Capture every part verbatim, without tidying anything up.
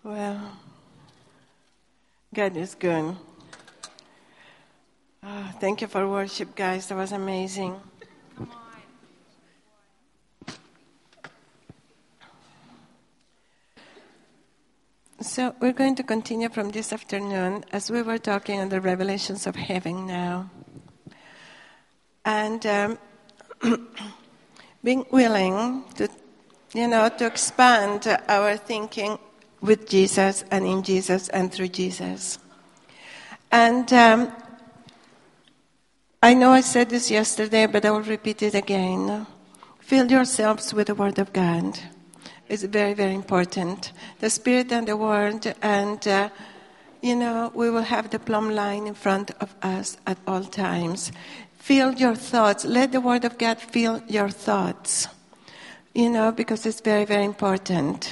Well, God is good. Oh, thank you for worship, guys. That was amazing. Come on. So we're going to continue from this afternoon as we were talking on the revelations of heaven now. And um, being willing to, you know, to expand our thinking with Jesus and in Jesus and through Jesus. And um, I know I said this yesterday, but I will repeat it again. Fill yourselves with the Word of God. It's very, very important. The Spirit and the Word, and, uh, you know, we will have the plumb line in front of us at all times. Fill your thoughts. Let the Word of God fill your thoughts, you know, because it's very, very important.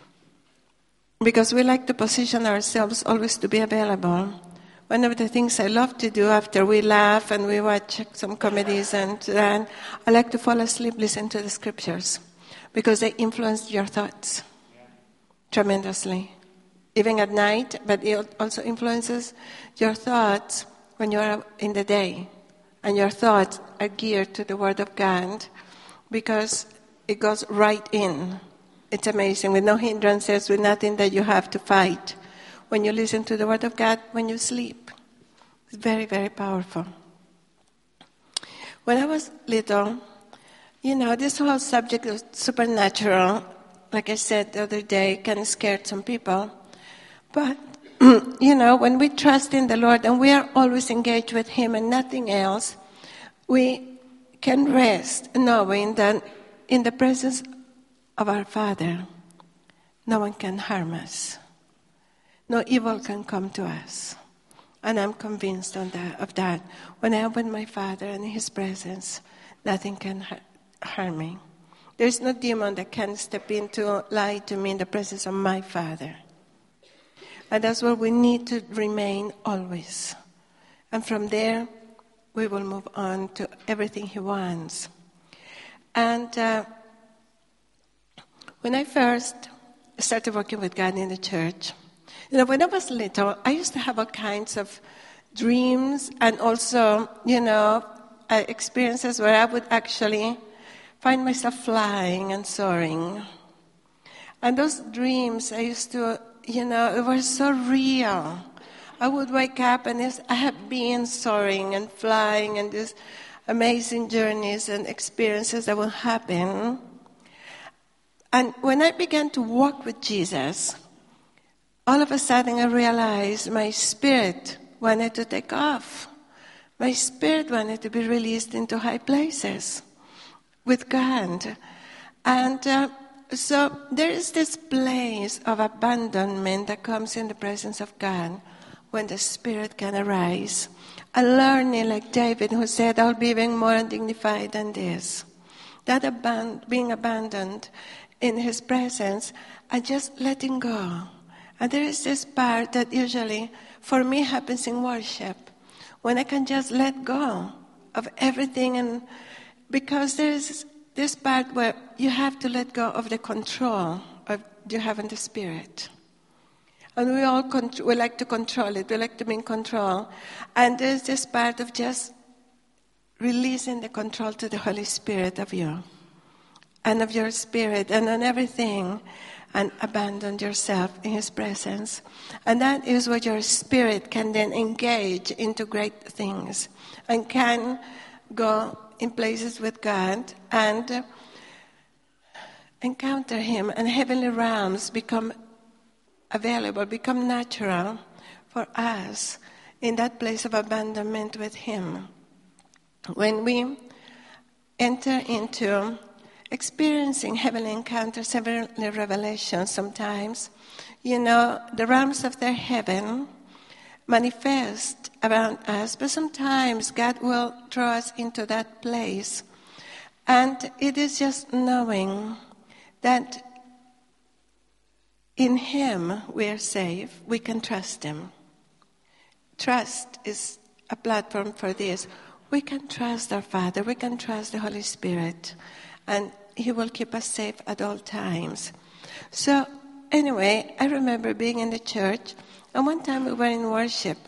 Because we like to position ourselves always to be available. One of the things I love to do after we laugh and we watch some comedies and then I like to fall asleep, listen to the scriptures. Because they influence your thoughts tremendously. Even at night, but it also influences your thoughts when you are in the day. And your thoughts are geared to the Word of God because it goes right in. It's amazing, with no hindrances, with nothing that you have to fight. When you listen to the Word of God, when you sleep. It's very, very powerful. When I was little, you know, this whole subject of supernatural, like I said the other day, kind of scared some people. But, you know, when we trust in the Lord and we are always engaged with Him and nothing else, we can rest knowing that in the presence of our Father, no one can harm us. No evil can come to us. And I'm convinced on that, of that. When I am with my Father and in His presence, nothing can ha- harm me. There's no demon that can step in to lie to me in the presence of my Father. And that's where we need to remain always. And from there, we will move on to everything He wants. And uh, when I first started working with God in the church, you know, when I was little, I used to have all kinds of dreams and also, you know, uh, experiences where I would actually find myself flying and soaring. And those dreams, I used to, you know, it was so real. I would wake up and I have been soaring and flying and these amazing journeys and experiences that will happen. And when I began to walk with Jesus, all of a sudden I realized my spirit wanted to take off. My spirit wanted to be released into high places with God. And uh, so there is this place of abandonment that comes in the presence of God when the Spirit can arise. A learning like David who said, I'll be even more undignified than this. That aban- being abandoned in His presence and just letting go. And there is this part that usually for me happens in worship. When I can just let go of everything, and because there's this part where you have to let go of the control of you have in the Spirit. And we all con- we like to control it. We like to be in control. And there's this part of just releasing the control to the Holy Spirit of you and of your spirit and on everything, and abandon yourself in His presence. And that is where your spirit can then engage into great things and can go in places with God and encounter Him, and heavenly realms become available, become natural for us in that place of abandonment with Him. When we enter into experiencing heavenly encounters, heavenly revelations sometimes, you know, the realms of their heaven manifest around us, but sometimes God will draw us into that place. And it is just knowing that in Him we are safe, we can trust Him. Trust is a platform for this. We can trust our Father, we can trust the Holy Spirit, and He will keep us safe at all times. So anyway, I remember being in the church, and one time we were in worship,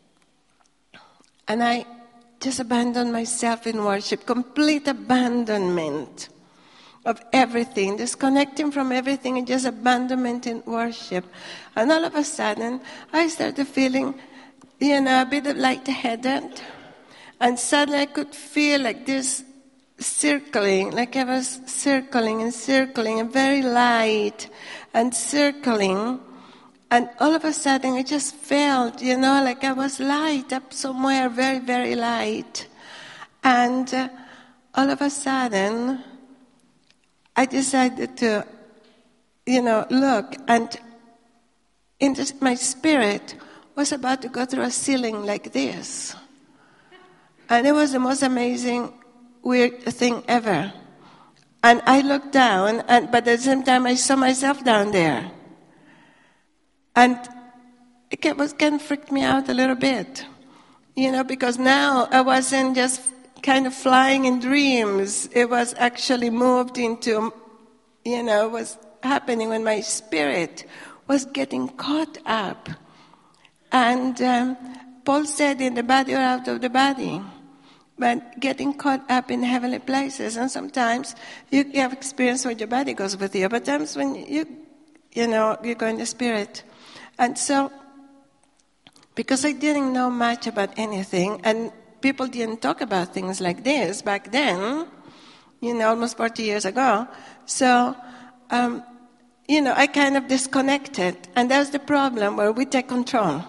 and I just abandoned myself in worship, complete abandonment of everything, disconnecting from everything and just abandonment in worship. And all of a sudden, I started feeling, you know, a bit lightheaded. And suddenly I could feel like this circling, like I was circling and circling, and very light and circling. And all of a sudden I just felt, you know, like I was light up somewhere, very, very light. And uh, all of a sudden, I decided to, you know, look, and in this, my spirit was about to go through a ceiling like this. And it was the most amazing, weird thing ever. And I looked down, and but at the same time I saw myself down there. And it was kind of freaked me out a little bit, you know, because now I wasn't just kind of flying in dreams. It was actually moved into, you know, was happening when my spirit was getting caught up. And um, Paul said, in the body or out of the body, but getting caught up in heavenly places. And sometimes you have experience when your body goes with you, but times when you, you know, you go in the spirit. And so, because I didn't know much about anything, and people didn't talk about things like this back then, you know, almost forty years ago. So, um, you know, I kind of disconnected. And that's the problem, where we take control.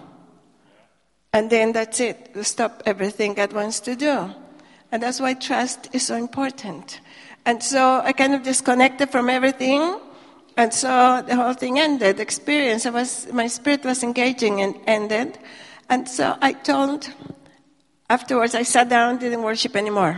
And then that's it. We stop everything God wants to do. And that's why trust is so important. And so I kind of disconnected from everything. And so the whole thing ended. The experience, I was, my spirit was engaging and ended. And so I told, afterwards I sat down, didn't worship anymore.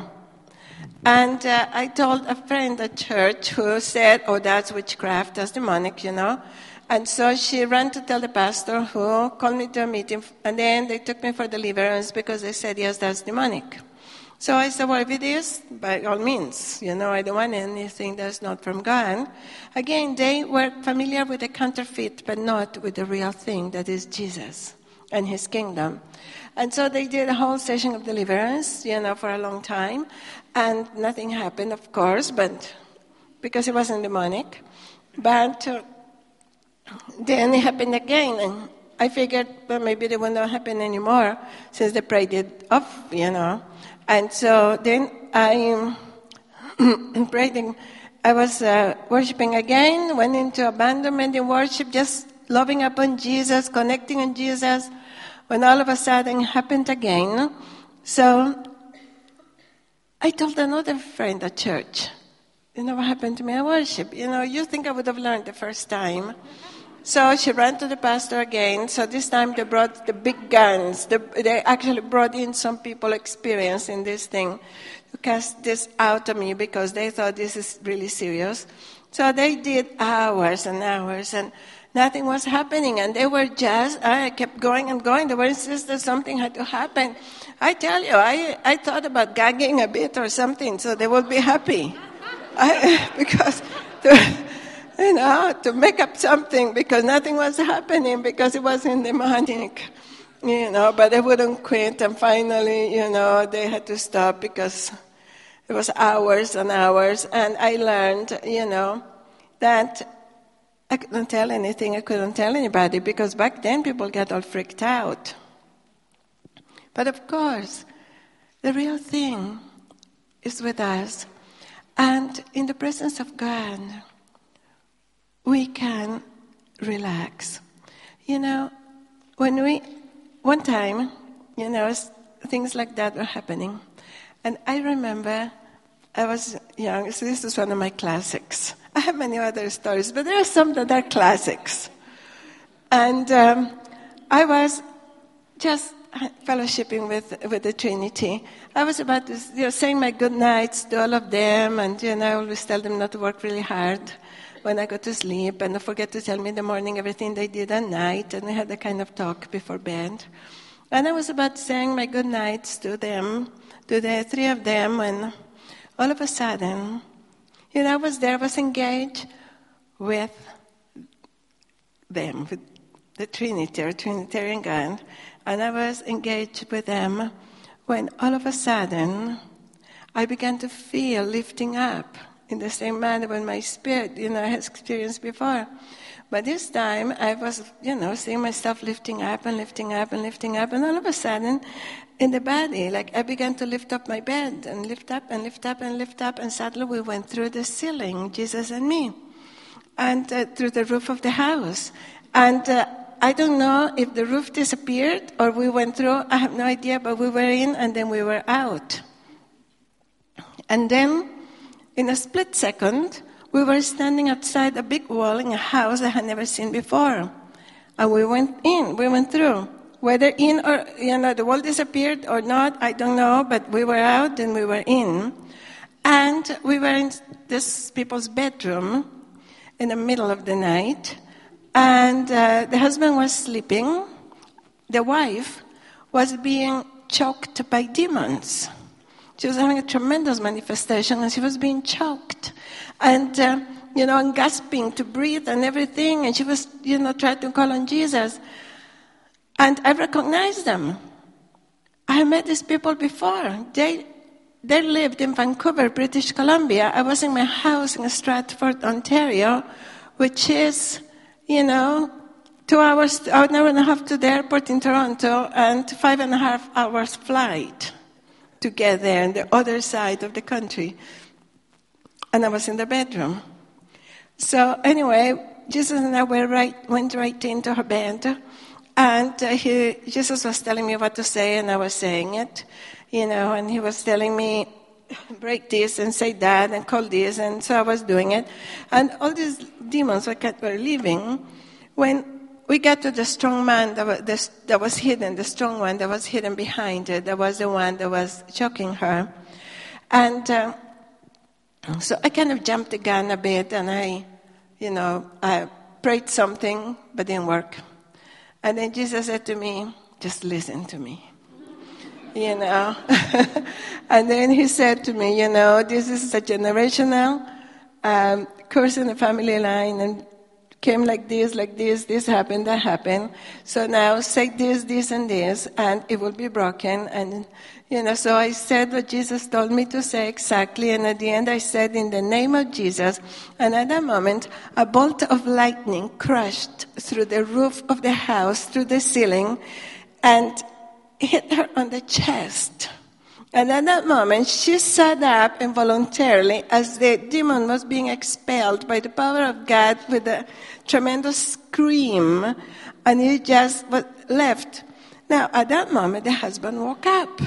And uh, I told a friend at church who said, oh, that's witchcraft, that's demonic, you know. And so she ran to tell the pastor, who called me to a meeting. And then they took me for deliverance because they said, yes, that's demonic. So I said, well, if it is, by all means, you know, I don't want anything that's not from God. Again, they were familiar with the counterfeit, but not with the real thing, that is Jesus and his kingdom. And so they did a whole session of deliverance, you know, for a long time. And nothing happened, of course, but because it wasn't demonic. But uh, then it happened again. And I figured, well, maybe it would not happen anymore since they prayed it off, you know. And so then I um, prayed. I was uh, worshiping again, went into abandonment in worship, just loving upon Jesus, connecting on Jesus, when all of a sudden it happened again. So I told another friend at church, you know what happened to me at worship? You know, you think I would have learned the first time. So she ran to the pastor again. So this time they brought the big guns. The, they actually brought in some people experienced in this thing to cast this out of me because they thought this is really serious. So they did hours and hours and nothing was happening. And they were just, I kept going and going. They were insisting something had to happen. I tell you, I, I thought about gagging a bit or something so they would be happy. I, because... The, You know, to make up something because nothing was happening because it wasn't demonic, you know, but they wouldn't quit. And finally, you know, they had to stop because it was hours and hours. And I learned, you know, that I couldn't tell anything. I couldn't tell anybody because back then people got all freaked out. But of course, the real thing is with us. And in the presence of God, we can relax. You know, when we, one time, you know, things like that were happening. And I remember I was young, so this is one of my classics. I have many other stories, but there are some that are classics. And um, I was just fellowshipping with, with the Trinity. I was about to, you know, saying my good nights to all of them, and, you know, I always tell them not to work really hard when I go to sleep, and don't forget to tell me in the morning everything they did at night, and we had a kind of talk before bed. And I was about saying my good nights to them, to the three of them, and all of a sudden, you know, I was there, I was engaged with them, with the Trinity or Trinitarian God. And I was engaged with them when all of a sudden I began to feel lifting up in the same manner when my spirit, you know, I had experienced before. But this time I was, you know, seeing myself lifting up and lifting up and lifting up. And all of a sudden, in the body, like I began to lift up my bed and lift up and lift up and lift up. And suddenly we went through the ceiling, Jesus and me, and uh, through the roof of the house. And uh, I don't know if the roof disappeared or we went through. I have no idea, but we were in and then we were out. And then, in a split second, we were standing outside a big wall in a house I had never seen before. And we went in, we went through. Whether in or, you know, the wall disappeared or not, I don't know, but we were out and we were in. And we were in this people's bedroom in the middle of the night. And uh, the husband was sleeping. The wife was being choked by demons. She was having a tremendous manifestation, and she was being choked. And, uh, you know, and gasping to breathe and everything. And she was, you know, trying to call on Jesus. And I recognized them. I met these people before. They they lived in Vancouver, British Columbia. I was in my house in Stratford, Ontario, which is, you know, two hours, an hour and a half to the airport in Toronto, and five and a half hours flight to get there on the other side of the country. And I was in the bedroom. So anyway, Jesus and I were right, went right into her bed. And uh, he, Jesus was telling me what to say, and I was saying it, you know, and he was telling me, break this and say that and call this, and so I was doing it. And all these demons were leaving. When we got to the strong man that was, the, that was hidden, the strong one that was hidden behind her, that was the one that was choking her. And uh, so I kind of jumped the gun a bit, and I, you know, I prayed something, but didn't work. And then Jesus said to me, just listen to me, you know. And then he said to me, you know, this is a generational um, curse in the family line, and came like this, like this, this happened, that happened. So now say this, this, and this, and it will be broken. And, you know, so I said what Jesus told me to say exactly, and at the end I said, in the name of Jesus. And at that moment, a bolt of lightning crashed through the roof of the house, through the ceiling, and hit her on the chest. And at that moment, she sat up involuntarily as the demon was being expelled by the power of God with a tremendous scream, and he just was left. Now, at that moment, the husband woke up.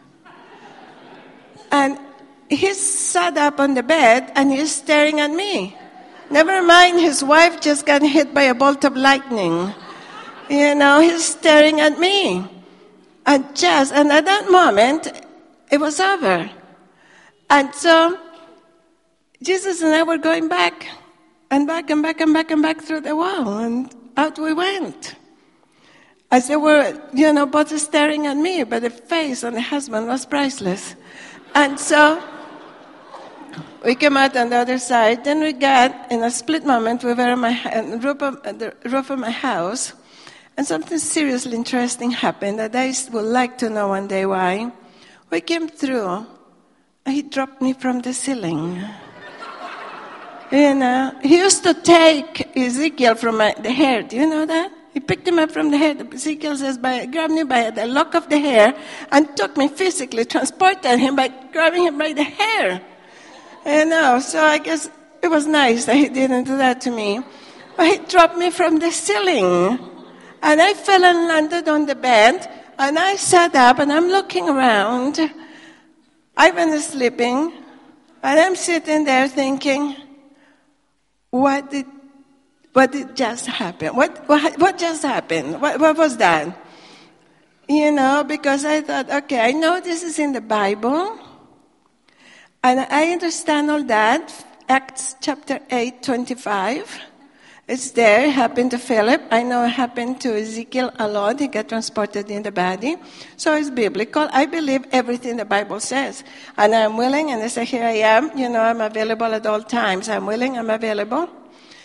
And he sat up on the bed, and he's staring at me. Never mind, his wife just got hit by a bolt of lightning. You know, he's staring at me. And just, and at that moment, it was over. And so, Jesus and I were going back, and back, and back, and back, and back through the wall, and out we went. As they were, you know, both staring at me, but the face on the husband was priceless. And so, we came out on the other side. Then we got, in a split moment, we were on my, on the roof of, the roof of my house, and something seriously interesting happened that I would like to know one day why. We came through, and he dropped me from the ceiling. You know, he used to take Ezekiel from my, the hair. Do you know that? He picked him up from the hair. Ezekiel says, by, grabbed me by the lock of the hair and took me physically, transported him by grabbing him by the hair. You know, so I guess it was nice that he didn't do that to me. But he dropped me from the ceiling. And I fell and landed on the bed. And I sat up and I'm looking around. Ivan is sleeping. And I'm sitting there thinking, what did what did just happen? What what, what just happened? What, what was that? You know, because I thought, okay, I know this is in the Bible. And I understand all that. Acts chapter eight, twenty-five. It's there. It happened to Philip. I know it happened to Ezekiel a lot. He got transported in the body. So it's biblical. I believe everything the Bible says. And I'm willing, and I say, here I am. You know, I'm available at all times. I'm willing, I'm available.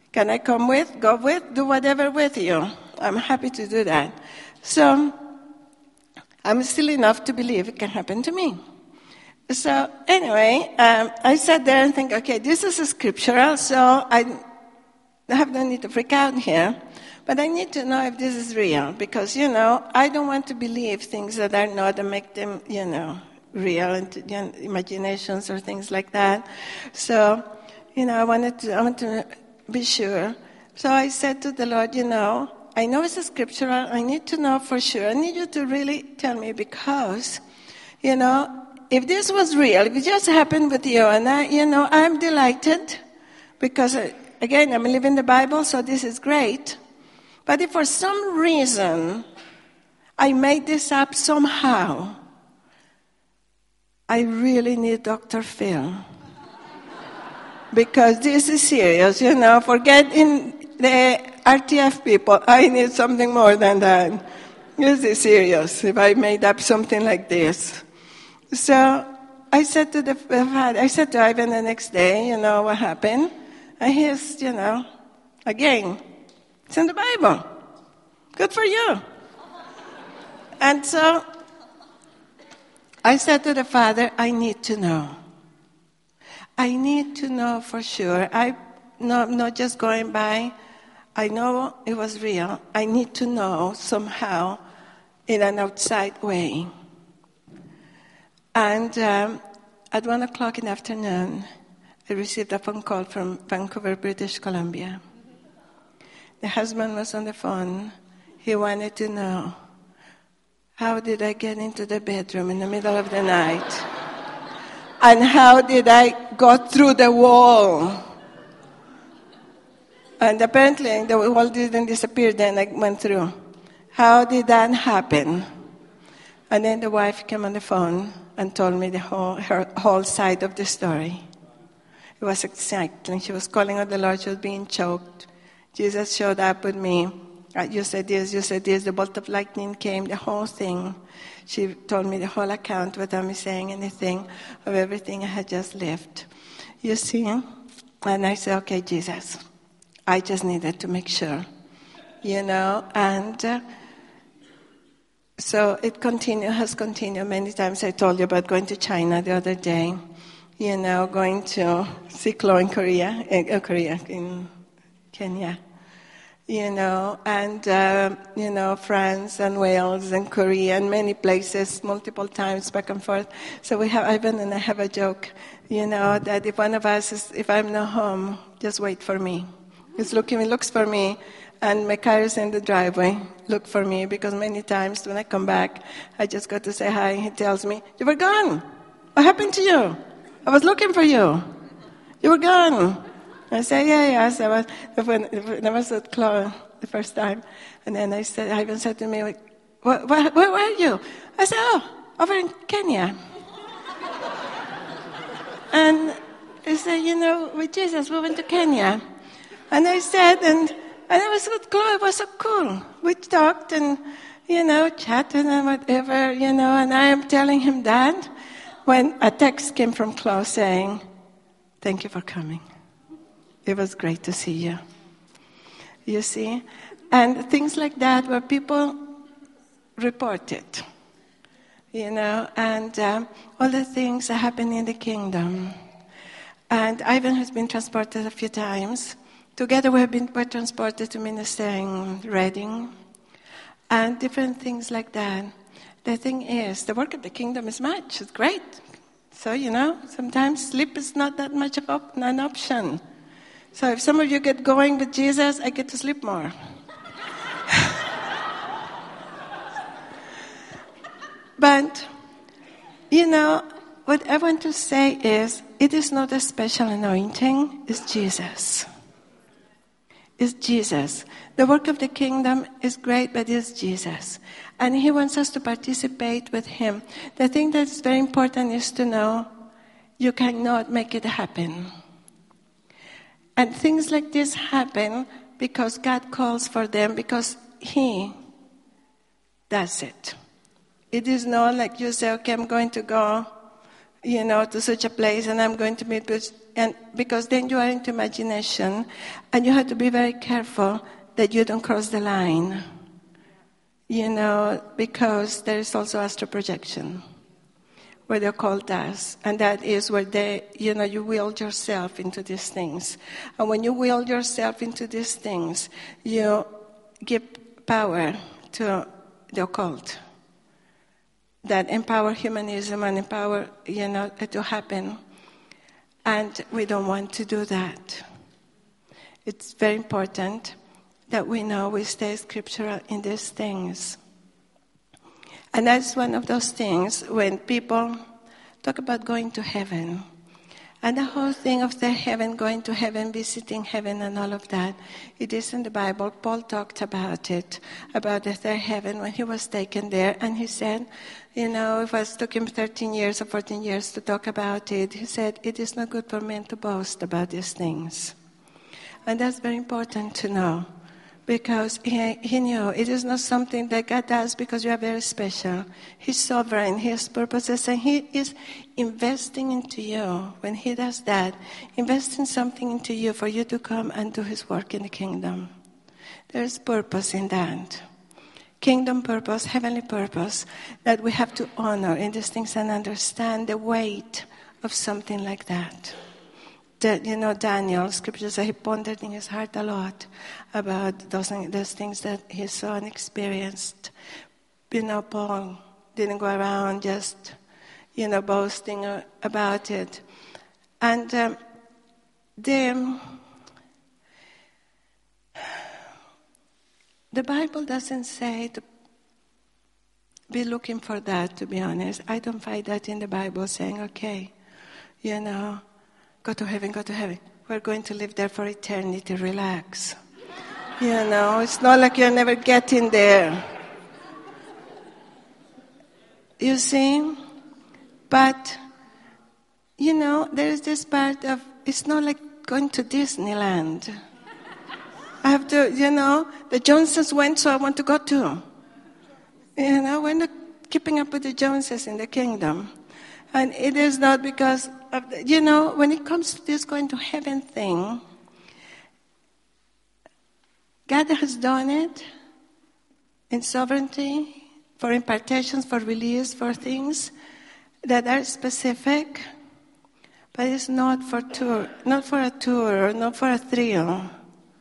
Can I come with, go with, do whatever with you? I'm happy to do that. So I'm still enough to believe it can happen to me. So anyway, um, I sat there and think, okay, this is a scriptural, so I have no need to freak out here. But I need to know if this is real, because, you know, I don't want to believe things that are not and make them, you know, real, and you know, imaginations or things like that. So, you know, I wanted to, I want to be sure. So I said to the Lord, you know, I know it's a scriptural. I need to know for sure. I need you to really tell me, because, you know, if this was real, if it just happened with you, and I, you know, I'm delighted, because, uh, again, I'm living the Bible, so this is great. But if for some reason I made this up somehow, I really need Doctor Phil. Because this is serious, you know. Forget in the R T F people. I need something more than that. This is serious if I made up something like this. So I said to the father, I said to Ivan the next day, you know, what happened? And he's, you know, again, it's in the Bible. Good for you. And so I said to the father, I need to know. I need to know for sure. I no, not just going by. I know it was real. I need to know somehow in an outside way. And um, at one o'clock in the afternoon, I received a phone call from Vancouver, British Columbia. The husband was on the phone. He wanted to know, how did I get into the bedroom in the middle of the night? And how did I go through the wall? And apparently the wall didn't disappear, then I went through. How did that happen? And then the wife came on the phone and told me the whole, her whole side of the story. It was exciting. She was calling on the Lord. She was being choked. Jesus showed up with me. You said this, you said this. The bolt of lightning came, the whole thing. She told me the whole account without me saying anything of everything I had just lived. You see? And I said, okay, Jesus, I just needed to make sure. You know, and uh, so it continued, has continued many times. I told you about going to China the other day. You know, going to see Chloe in Korea, uh, Korea, in Kenya. You know, and, uh, you know, France and Wales and Korea and many places, multiple times back and forth. So we have, Ivan and I have a joke, you know, that if one of us is, if I'm not home, just wait for me. He's looking, he looks for me, and my car is in the driveway, look for me, because many times when I come back, I just got to say hi, he tells me, you were gone. What happened to you? I was looking for you. You were gone. I said, yeah, yeah. So I was, when, when I was at Chloe the first time, and then I said, Ivan said to me, where, where, where were you? I said, oh, over in Kenya. And he said, you know, with Jesus, we went to Kenya. And I said, and, and I was with Chloe, it was so cool. We talked and, you know, chatted and whatever, you know, and I am telling him that when a text came from Chloe saying, thank you for coming. It was great to see you. You see? And things like that where people report it. You know, and um, all the things that happen in the kingdom. And Ivan has been transported a few times. Together we have been we're transported to minister in Reading. And different things like that. The thing is, the work of the kingdom is much. It's great. So, you know, sometimes sleep is not that much of op- an option. So if some of you get going with Jesus, I get to sleep more. But, you know, what I want to say is, it is not a special anointing, it's Jesus. It's Jesus. The work of the kingdom is great, but it's Jesus. And he wants us to participate with him. The thing that's very important is to know you cannot make it happen. And things like this happen because God calls for them, because he does it. It is not like you say, okay, I'm going to go you know, to such a place, and I'm going to meet with, and because then you are into imagination, and you have to be very careful that you don't cross the line, you know, because there is also astral projection, where the occult does, and that is where they, you know, you will yourself into these things, and when you will yourself into these things, you give power to the occult that empower humanism and empower, you know, it to happen. And we don't want to do that. It's very important that we know we stay scriptural in these things. And that's one of those things when people talk about going to heaven. And the whole thing of the heaven, going to heaven, visiting heaven and all of that, it is in the Bible. Paul talked about it, about the third heaven when he was taken there. And he said, you know, it was took him thirteen years or fourteen years to talk about it. He said, it is not good for men to boast about these things. And that's very important to know. Because he, he knew it is not something that God does because you are very special. He's sovereign, He has purposes, and He is investing into you. When He does that, investing something into you for you to come and do His work in the kingdom. There's purpose in that. Kingdom purpose, heavenly purpose, that we have to honor in these things and understand the weight of something like that. That, you know, Daniel, scripture says he pondered in his heart a lot about those, those things that he saw and experienced. You know, Paul didn't go around just, you know, boasting about it. And um, the, the Bible doesn't say to be looking for that, to be honest. I don't find that in the Bible saying, okay, you know, go to heaven, go to heaven. We're going to live there for eternity. Relax. You know, it's not like you're never getting there. You see? But, you know, there is this part of, it's not like going to Disneyland. I have to, you know, the Joneses went, so I want to go too. You know, we're not keeping up with the Joneses in the kingdom. And it is not because of the, you know, when it comes to this going to heaven thing, God has done it in sovereignty, for impartations, for release, for things that are specific, but it's not for tour, not for a tour, or not for a thrill.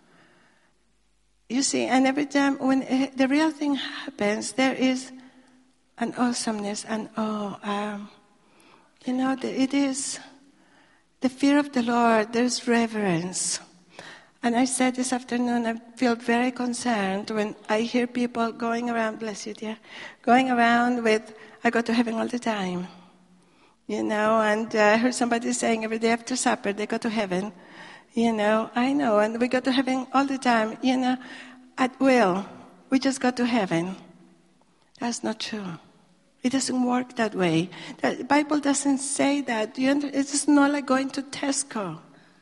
You see, and every time when the real thing happens, there is an awesomeness and oh, um, you know, it is the fear of the Lord. There's reverence. And I said this afternoon, I feel very concerned when I hear people going around, bless you, dear, going around with, I go to heaven all the time. You know, and uh, I heard somebody saying every day after supper, they go to heaven. You know, I know, and we go to heaven all the time. You know, at will, we just go to heaven. That's not true. It doesn't work that way. The Bible doesn't say that. You under, it's not like going to Tesco.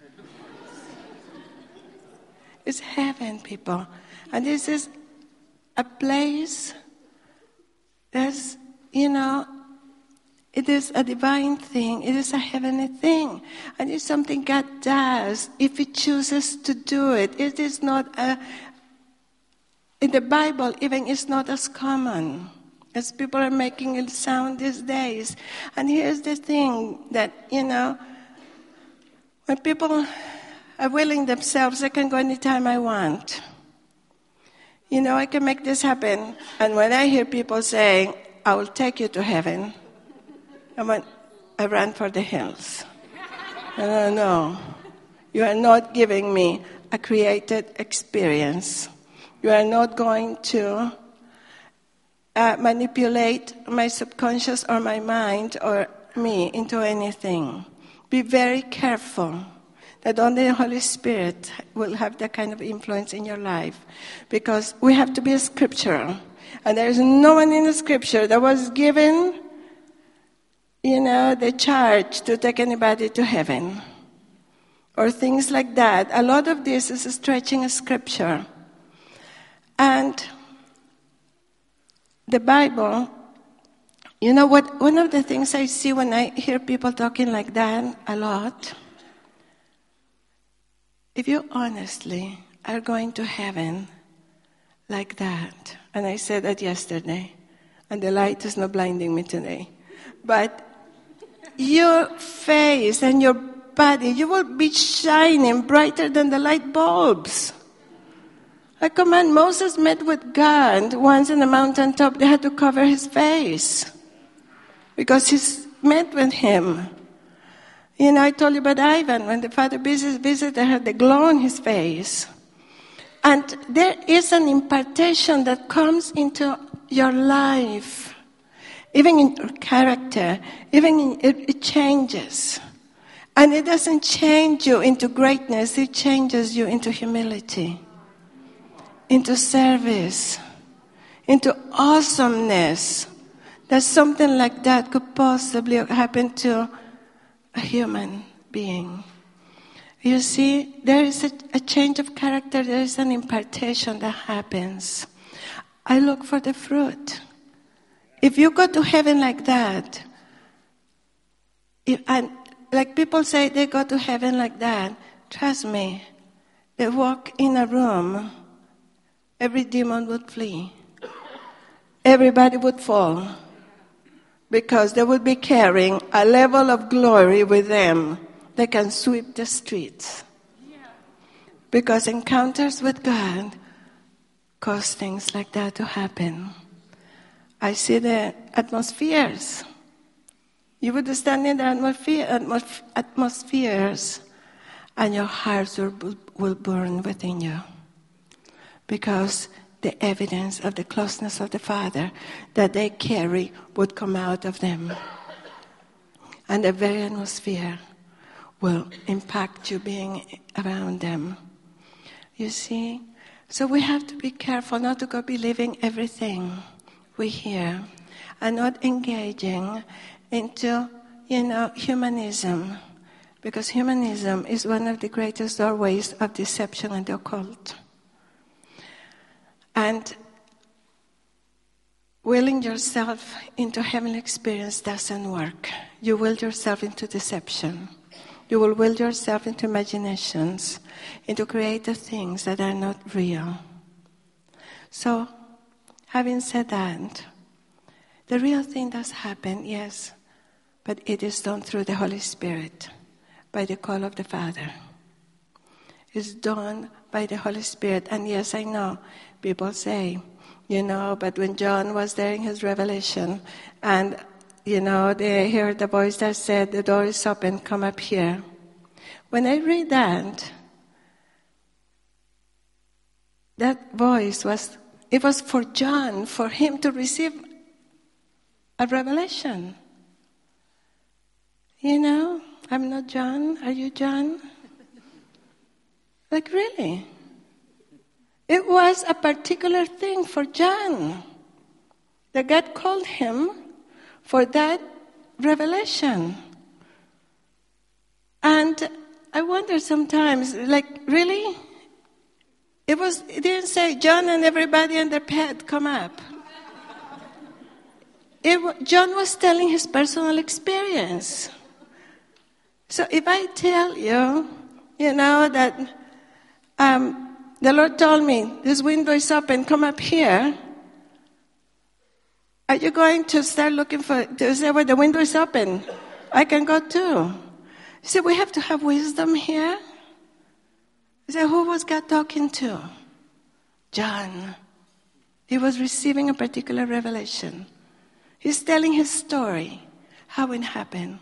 It's heaven, people. And this is a place that's, you know, it is a divine thing. It is a heavenly thing. And it's something God does if He chooses to do it. It is not a, in the Bible, even it's not as common as people are making it sound these days. And here's the thing that, you know, when people are willing themselves, I can go anytime I want. You know, I can make this happen. And when I hear people saying, I will take you to heaven, I went, I ran for the hills. No, no, no. You are not giving me a created experience. You are not going to uh, manipulate my subconscious or my mind or me into anything. Be very careful that only the Holy Spirit will have that kind of influence in your life. Because we have to be scriptural. And there is no one in the scripture that was given, you know, the charge to take anybody to heaven. Or things like that. A lot of this is stretching a scripture. And the Bible You know what? One of the things I see when I hear people talking like that a lot, if you honestly are going to heaven like that, and I said that yesterday, and the light is not blinding me today, but your face and your body, you will be shining brighter than the light bulbs. I command, Moses met with God once on the mountaintop. They had to cover his face because he's met with him. You know, I told you about Ivan. When the Father visited, visited had the glow on his face. And there is an impartation that comes into your life, even in your character, even in, it, it changes. And it doesn't change you into greatness, it changes you into humility, into service, into awesomeness. That something like that could possibly happen to a human being. You see, there is a, a change of character, there is an impartation that happens. I look for the fruit. If you go to heaven like that, if, and like people say they go to heaven like that, trust me, they walk in a room, every demon would flee. Everybody would fall. Because they would be carrying a level of glory with them that can sweep the streets. Because encounters with God cause things like that to happen. I see the atmospheres. You would stand in the atmosphere, atmos- atmospheres, and your hearts will, will burn within you. Because the evidence of the closeness of the Father that they carry would come out of them. And the very atmosphere will impact you being around them. You see? So we have to be careful not to go believing everything we hear and not engaging into, you know, humanism. Because humanism is one of the greatest doorways of deception and the occult. And willing yourself into heavenly experience doesn't work. You will yourself into deception. You will will yourself into imaginations, into creative things that are not real. So, having said that, the real thing does happen, yes, but it is done through the Holy Spirit, by the call of the Father. It's done by the Holy Spirit. And yes, I know, people say, you know, but when John was there in his revelation, and, you know, they heard the voice that said, the door is open, come up here. When I read that, that voice was, it was for John, for him to receive a revelation. You know, I'm not John, are you John? Like, really? It was a particular thing for John. That God called him for that revelation. And I wonder sometimes, like, really? It was, it didn't say John and everybody and their pet come up. It, John was telling his personal experience. So if I tell you, you know, that um, the Lord told me, this window is open, come up here. Are you going to start looking for, to say, well, the window is open, I can go too. See, we have to have wisdom here. So who was God talking to? John. He was receiving a particular revelation. He's telling his story, how it happened.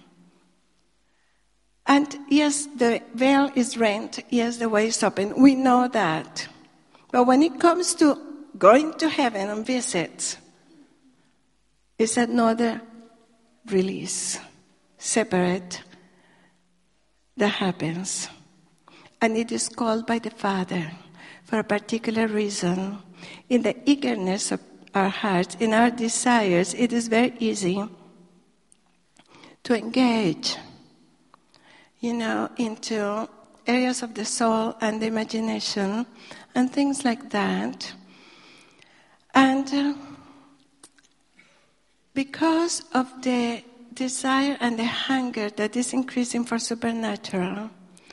And yes, the veil is rent. Yes, the way is open. We know that. But when it comes to going to heaven on visits, it's another release, separate, that happens. And it is called by the Father for a particular reason. In the eagerness of our hearts, in our desires, it is very easy to engage, you know, into areas of the soul and the imagination and things like that. And uh, because of the desire and the hunger that is increasing for supernatural,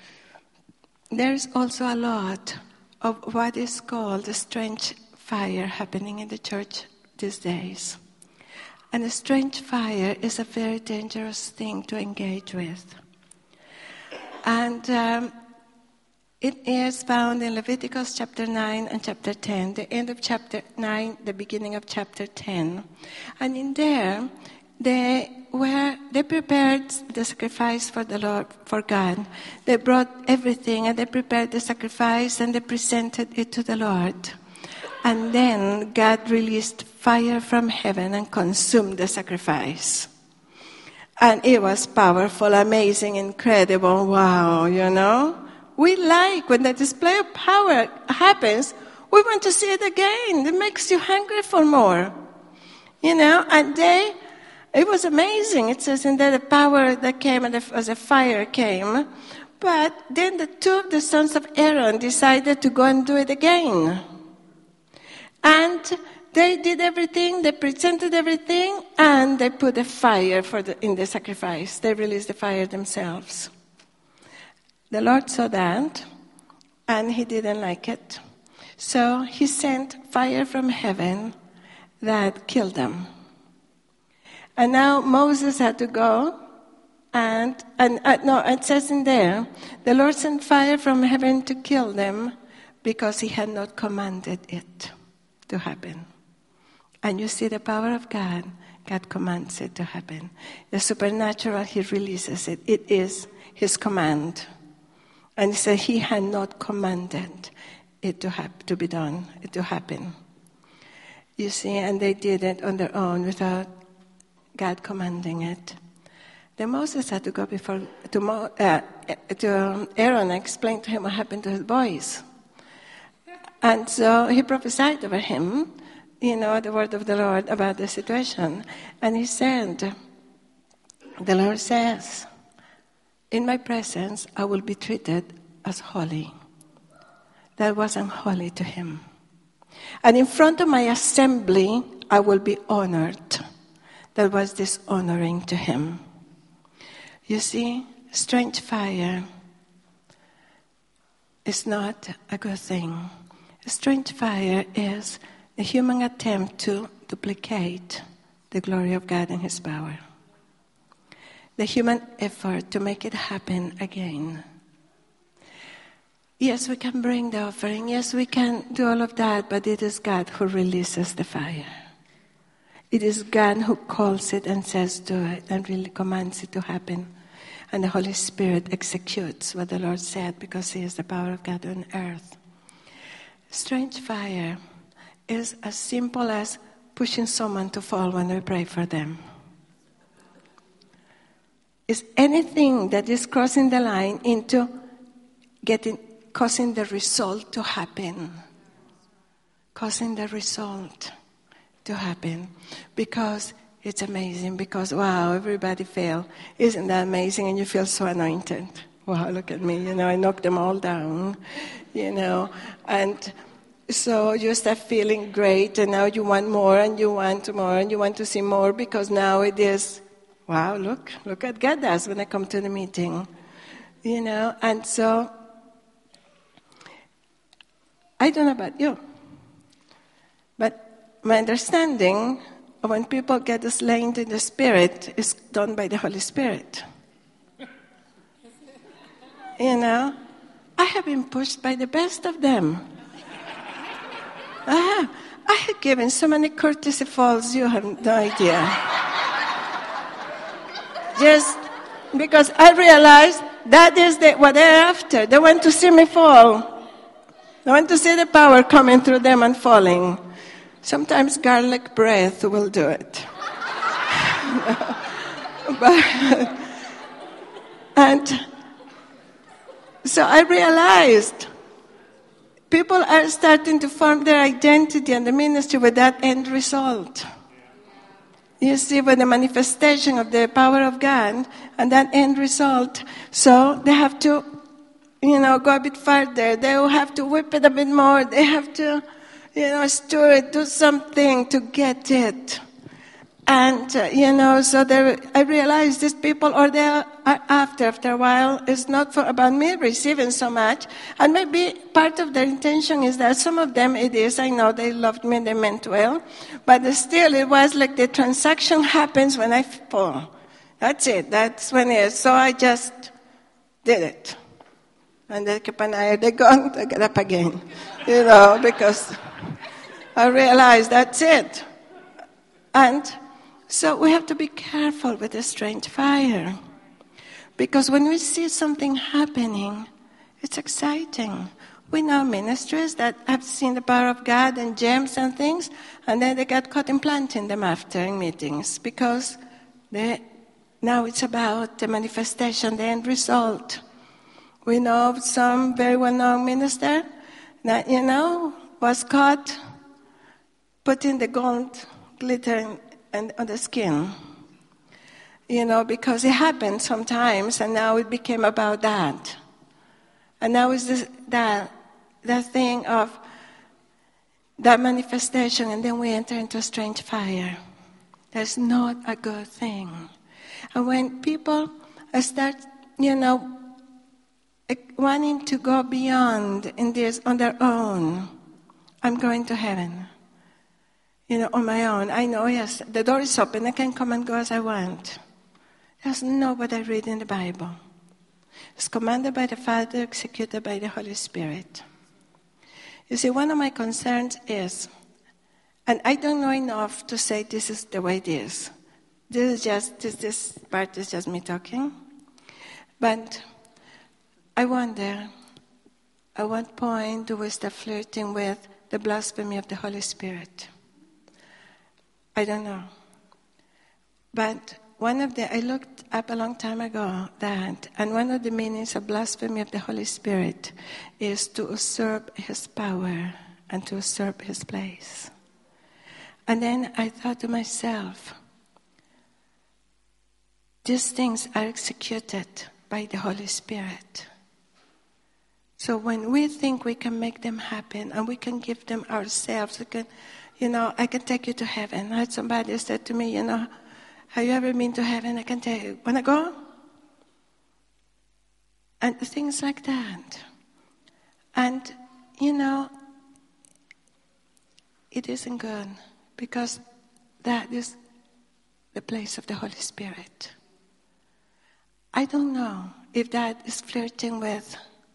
there is also a lot of what is called a strange fire happening in the church these days. And a strange fire is a very dangerous thing to engage with. And um, it is found in Leviticus chapter nine and chapter ten, the end of chapter nine, the beginning of chapter ten. And in there, they were they prepared the sacrifice for the Lord, for God. They brought everything and they prepared the sacrifice and they presented it to the Lord. And then God released fire from heaven and consumed the sacrifice. And it was powerful, amazing, incredible. Wow, you know. We like when the display of power happens, we want to see it again. It makes you hungry for more. You know, and they, it was amazing. It says in there the power that came and the, as a fire came. But then the two of the sons of Aaron decided to go and do it again. And they did everything, they presented everything, and they put a fire for the, in the sacrifice. They released the fire themselves. The Lord saw that, and he didn't like it. So he sent fire from heaven that killed them. And now Moses had to go, and, and uh, no, it says in there, the Lord sent fire from heaven to kill them because he had not commanded it to happen. And you see the power of God, God commands it to happen. The supernatural, he releases it. It is his command. And he said he had not commanded it to have to be done, it to happen. You see, and they did it on their own without God commanding it. Then Moses had to go before to, Mo, uh, to Aaron and explain to him what happened to his boys. And so he prophesied over him, you know, the word of the Lord about the situation. And he said, the Lord says, in my presence, I will be treated as holy. That wasn't holy to him. And in front of my assembly, I will be honored. That was dishonoring to him. You see, strange fire is not a good thing. Strange fire is a human attempt to duplicate the glory of God and his power. The human effort to make it happen again. Yes, we can bring the offering. Yes, we can do all of that, but it is God who releases the fire. It is God who calls it and says do it and really commands it to happen. And the Holy Spirit executes what the Lord said because he is the power of God on earth. Strange fire is as simple as pushing someone to fall when we pray for them. It's anything that is crossing the line into getting, causing the result to happen. Causing the result to happen. Because it's amazing. Because, wow, everybody fell. Isn't that amazing? And you feel so anointed. Wow, look at me. You know, I knocked them all down. You know, and so you start feeling great, and now you want more, and you want more, and you want to see more, because now it is, wow, look, look what God does when I come to the meeting. You know, and so, I don't know about you, but my understanding of when people get slain in the Spirit is done by the Holy Spirit. You know, I have been pushed by the best of them. I have, I have given so many courtesy falls, you have no idea. Just because I realized that is the, what they're after. They want to see me fall. They want to see the power coming through them and falling. Sometimes garlic breath will do it. but, and so I realized people are starting to form their identity and the ministry with that end result. You see, with the manifestation of the power of God and that end result. So they have to, you know, go a bit further. They will have to whip it a bit more. They have to, you know, stir it, do something to get it. And, uh, you know, so there, I realized these people are there after, after a while. It's not for, about me receiving so much. And maybe part of their intention is that some of them it is. I know they loved me, they meant well. But still, it was like the transaction happens when I fall. That's it. That's when it is. So I just did it. And they keep an eye, they're going to get up again. You know, because I realized that's it. And so we have to be careful with the strange fire. Because when we see something happening, it's exciting. We know ministers that have seen the power of God and gems and things, and then they get caught implanting them after in meetings. Because they, now it's about the manifestation, the end result. We know of some very well-known minister that, you know, was caught putting the gold glitter and on the skin, you know, because it happened sometimes, and now it became about that. And now it's this, that, that thing of that manifestation, and then we enter into a strange fire. That's not a good thing. And when people start, you know, wanting to go beyond in this on their own, I'm going to heaven. You know, on my own. I know, yes, the door is open. I can come and go as I want. That's not what I read in the Bible. It's commanded by the Father, executed by the Holy Spirit. You see, one of my concerns is, and I don't know enough to say this is the way it is. This is just, this, this part is just me talking. But I wonder, at what point do we start flirting with the blasphemy of the Holy Spirit? I don't know. But one of the, I looked up a long time ago that, and one of the meanings of blasphemy of the Holy Spirit is to usurp his power and to usurp his place. And then I thought to myself, these things are executed by the Holy Spirit. So when we think we can make them happen and we can give them ourselves, we can, you know, I can take you to heaven. I had somebody said to me, you know, have you ever been to heaven? I can tell you, want to go? And things like that. And, you know, it isn't good because that is the place of the Holy Spirit. I don't know if that is flirting with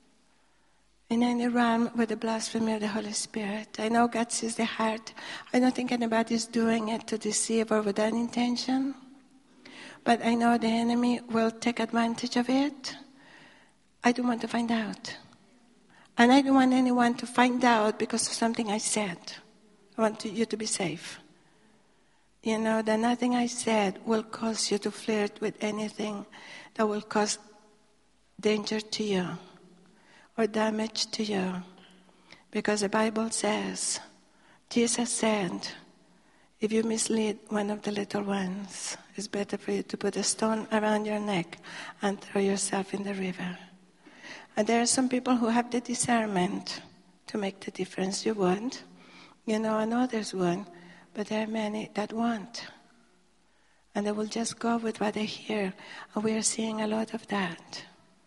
in any realm with the blasphemy of the Holy Spirit. I know God sees the heart. I don't think anybody is doing it to deceive or with that intention. But I know the enemy will take advantage of it. I don't want to find out. And I don't want anyone to find out because of something I said. I want to, you to be safe. You know, that nothing I said will cause you to flirt with anything that will cause danger to you or damage to you. Because the Bible says, Jesus said, if you mislead one of the little ones, it's better for you to put a stone around your neck and throw yourself in the river. And there are some people who have the discernment to make the difference. You won't, you know, and others won't. But there are many that won't. And they will just go with what they hear. And we are seeing a lot of that.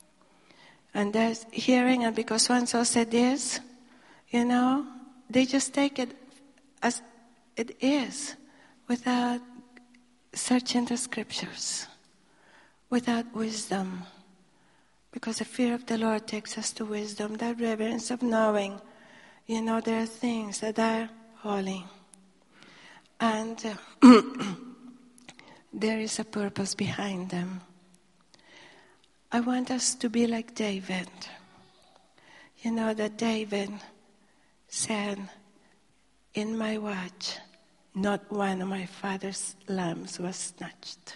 And there's hearing, and because so-and-so said this, you know, they just take it as it is without searching the scriptures, without wisdom. Because the fear of the Lord takes us to wisdom, that reverence of knowing, you know, there are things that are holy. And uh, there is a purpose behind them. I want us to be like David. You know that David said, in my watch, not one of my father's lambs was snatched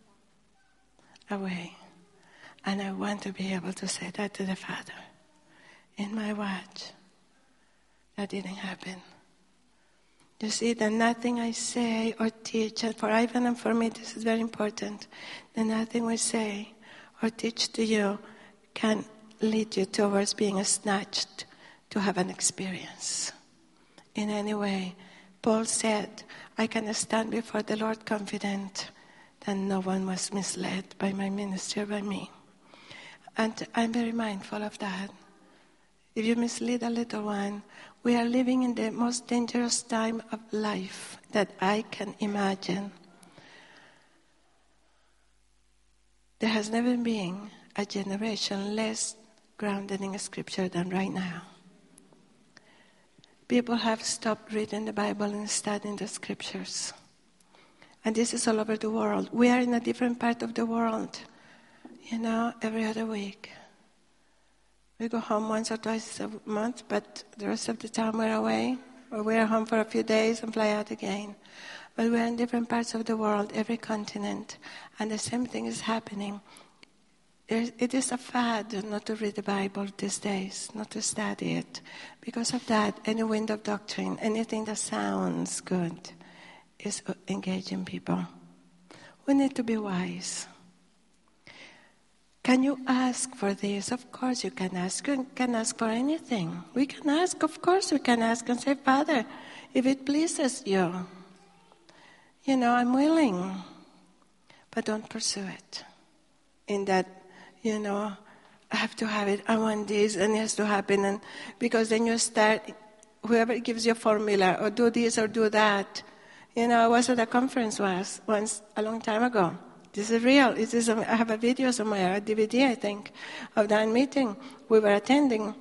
away. And I want to be able to say that to the Father. In my watch, that didn't happen. You see, that nothing I say or teach, and for Ivan and for me this is very important, that nothing we say or teach to you can lead you towards being snatched to have an experience in any way. Paul said, I can stand before the Lord confident that no one was misled by my ministry or by me. And I'm very mindful of that. If you mislead a little one, we are living in the most dangerous time of life that I can imagine. There has never been a generation less grounded in Scripture than right now. People have stopped reading the Bible and studying the Scriptures. And this is all over the world. We are in a different part of the world, you know, every other week. We go home once or twice a month, but the rest of the time we're away, or we're home for a few days and fly out again. But we're in different parts of the world, every continent, and the same thing is happening. It is a fad not to read the Bible these days, not to study it. Because of that, any wind of doctrine, anything that sounds good, is engaging people. We need to be wise. Can you ask for this? Of course you can ask. You can ask for anything. We can ask, of course we can ask and say, Father, if it pleases you, you know, I'm willing. But don't pursue it. In that, you know, I have to have it, I want this, and it has to happen. And because then you start, whoever gives you a formula, or do this or do that. You know, I was at a conference once, once a long time ago. This is real. This is a, I have a video somewhere, a D V D, I think, of that meeting. We were attending,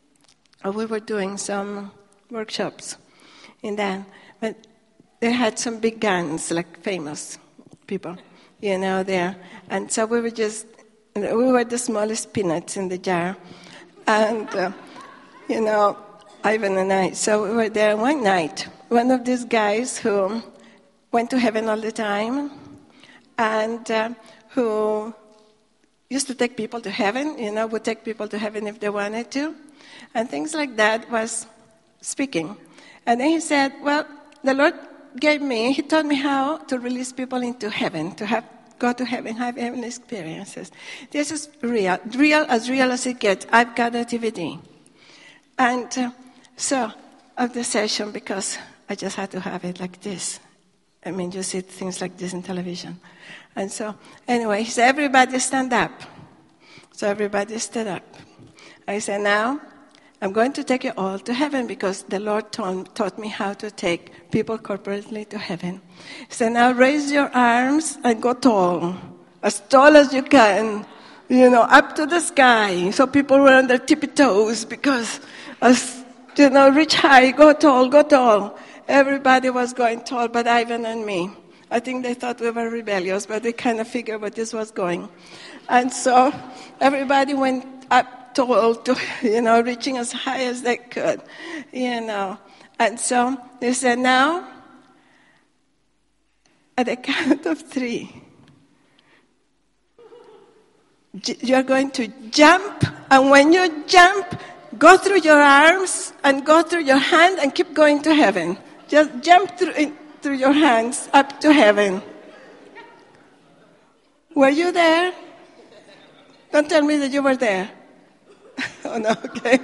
or we were doing some workshops in that. But they had some big guns, like famous people, you know, there. And so we were just, we were the smallest peanuts in the jar. And, uh, you know, Ivan and I, so we were there one night. One of these guys who went to heaven all the time and uh, who used to take people to heaven, you know, would take people to heaven if they wanted to, and things like that, was speaking. And then he said, well, the Lord gave me, he taught me how to release people into heaven, to have go to heaven, have heaven experiences. This is real, real as real as it gets. I've got a D V D. And uh, so, of the session, because I just had to have it like this. I mean, you see things like this in television. And so, anyway, he said, everybody stand up. So everybody stood up. I said, now, I'm going to take you all to heaven because the Lord taught, taught me how to take people corporately to heaven. He said, now raise your arms and go tall, as tall as you can, you know, up to the sky. So people were on their tippy toes because, as you know, reach high, go tall, go tall. Everybody was going tall, but Ivan and me. I think they thought we were rebellious, but they kind of figured where this was going. And so everybody went up tall to, you know, reaching as high as they could, you know. And so they said, now, at the count of three, you're going to jump, and when you jump, go through your arms and go through your hand and keep going to heaven. Just jump through, in, through your hands up to heaven. Were you there? Don't tell me that you were there. Oh, no, okay.